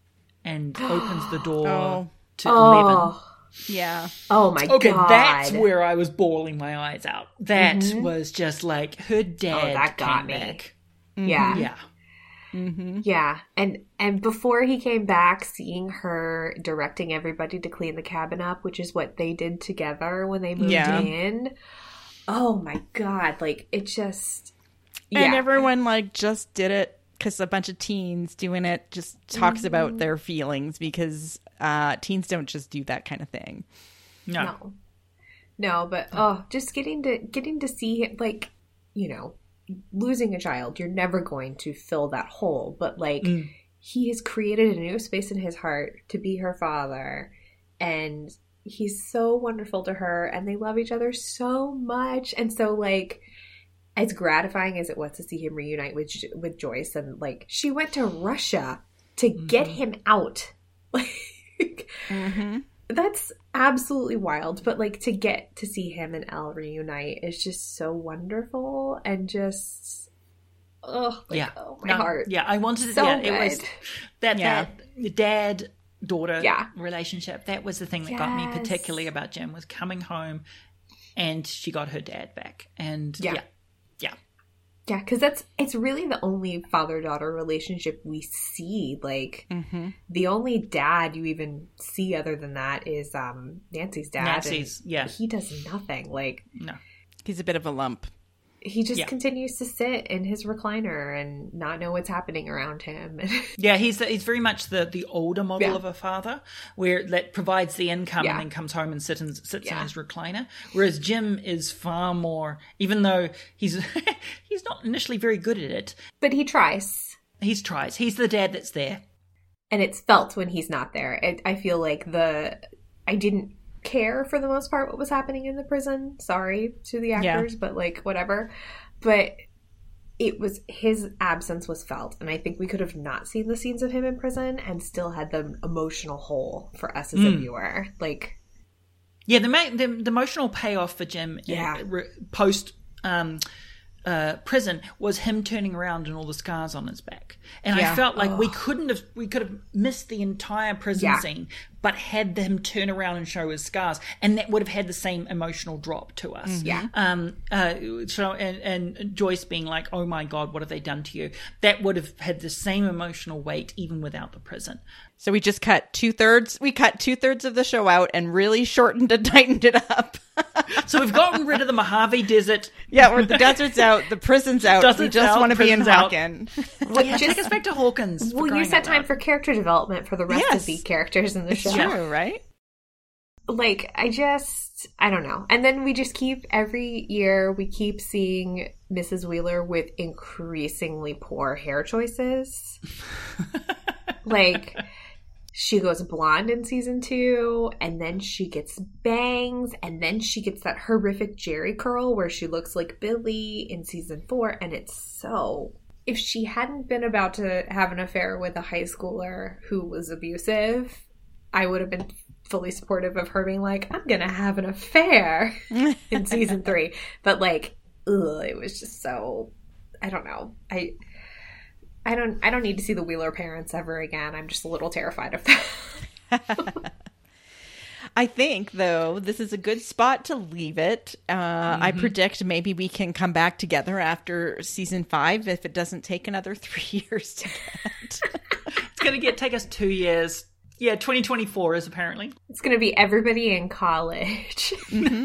and opens the door Oh. to oh. Eleven. Yeah. Oh my Okay, god. that's where I was bawling my eyes out. That Mhm. was just like, her dad Oh, that got came me. back. Yeah. Yeah. Mm-hmm. Yeah. And and before he came back, seeing her directing everybody to clean the cabin up, which is what they did together when they moved Yeah. in. Oh my god. Like, it just And yeah. everyone like just did it because a bunch of teens doing it just talks mm-hmm. about their feelings, because uh, teens don't just do that kind of thing. No. No. No, but oh, just getting to getting to see it, like, you know, losing a child, you're never going to fill that hole, but like mm. he has created a new space in his heart to be her father, and he's so wonderful to her, and they love each other so much. And so, like, as gratifying as it was to see him reunite with with Joyce, and like she went to Russia to mm-hmm. get him out, like mm-hmm. that's absolutely wild. But like, to get to see him and Elle reunite is just so wonderful, and just oh, like, yeah, oh my no, heart, yeah. I wanted to. So yeah, good. It was that yeah. that dad daughter yeah. relationship. That was the thing that yes. got me particularly about Jim, was coming home and she got her dad back, and yeah. yeah. Yeah. Yeah, because that's it's really the only father-daughter relationship we see. Like, mm-hmm. the only dad you even see other than that is um, Nancy's dad. Nancy's, yeah. He does nothing. Like, no. He's a bit of a lump. He just yeah. continues to sit in his recliner and not know what's happening around him. yeah, he's the, he's very much the, the older model yeah. of a father, where that provides the income yeah. and then comes home and sits in, sits yeah. in his recliner. Whereas Jim is far more, even though he's he's not initially very good at it, but he tries. He tries. He's the dad that's there, and it's felt when he's not there. It, I feel like the I didn't. care for the most part what was happening in the prison. Sorry to the actors, yeah. but like, whatever. But it was, his absence was felt, and I think we could have not seen the scenes of him in prison and still had the emotional hole for us as mm. a viewer. Like, yeah, the, the the emotional payoff for Jim yeah. in, re, post um uh prison was him turning around and all the scars on his back, and yeah. I felt like oh. we couldn't have we could have missed the entire prison yeah. scene, but had him turn around and show his scars, and that would have had the same emotional drop to us. Mm-hmm. Yeah. Um. Uh. So and and Joyce being like, "Oh my God, what have they done to you?" That would have had the same emotional weight even without the prison. So we just cut two thirds. We cut two thirds of the show out and really shortened and tightened it up. So we've gotten rid of the Mojave Desert. Yeah, where the desert's out, the prison's out. Desert's we just out, want to be in out. Hawken. Well, yeah, just take us back to Hawkins. We'll use that time for character development for the rest yes. of the characters in the it's show. True, right? Like, I just, I don't know. And then we just keep, every year, we keep seeing Missus Wheeler with increasingly poor hair choices. Like, she goes blonde in season two, and then she gets bangs, and then she gets that horrific Jerry curl where she looks like Billy in season four, and it's so... If she hadn't been about to have an affair with a high schooler who was abusive, I would have been fully supportive of her being like, I'm gonna have an affair in season three. But like, ugh, it was just so, I don't know. I I don't I don't need to see the Wheeler parents ever again. I'm just a little terrified of that. I think, though, this is a good spot to leave it. Uh, mm-hmm. I predict maybe we can come back together after season five if it doesn't take another three years to get. It's going to get take us two years. Yeah, twenty twenty-four is apparently. It's going to be everybody in college. Mm-hmm.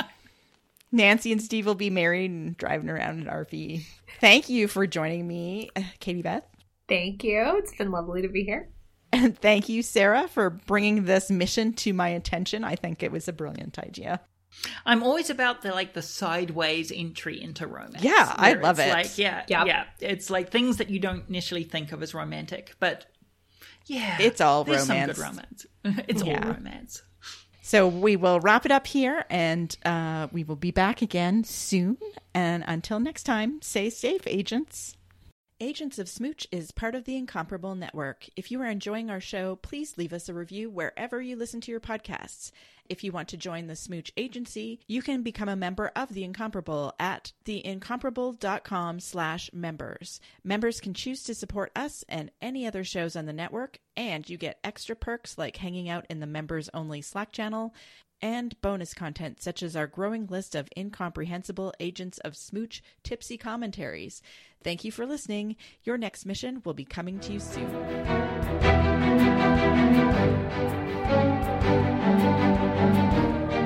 Nancy and Steve will be married and driving around in R V. Thank you for joining me, Katie Beth. Thank you. It's been lovely to be here. And thank you, Sarah, for bringing this mission to my attention. I think it was a brilliant idea. I'm always about the like the sideways entry into romance. Yeah, I love it's it. Like, yeah, yep. yeah. It's like things that you don't initially think of as romantic, but yeah, it's all there's romance. some good romance. It's yeah. all romance. So we will wrap it up here, and uh, we will be back again soon. And until next time, stay safe, agents. Agents of Smooch is part of the Incomparable Network. If you are enjoying our show, please leave us a review wherever you listen to your podcasts. If you want to join the Smooch Agency, you can become a member of The Incomparable at theincomparable.com slash members. Members can choose to support us and any other shows on the network, and you get extra perks like hanging out in the members-only Slack channel, and bonus content such as our growing list of incomprehensible Agents of Smooch tipsy commentaries. Thank you for listening. Your next mission will be coming to you soon.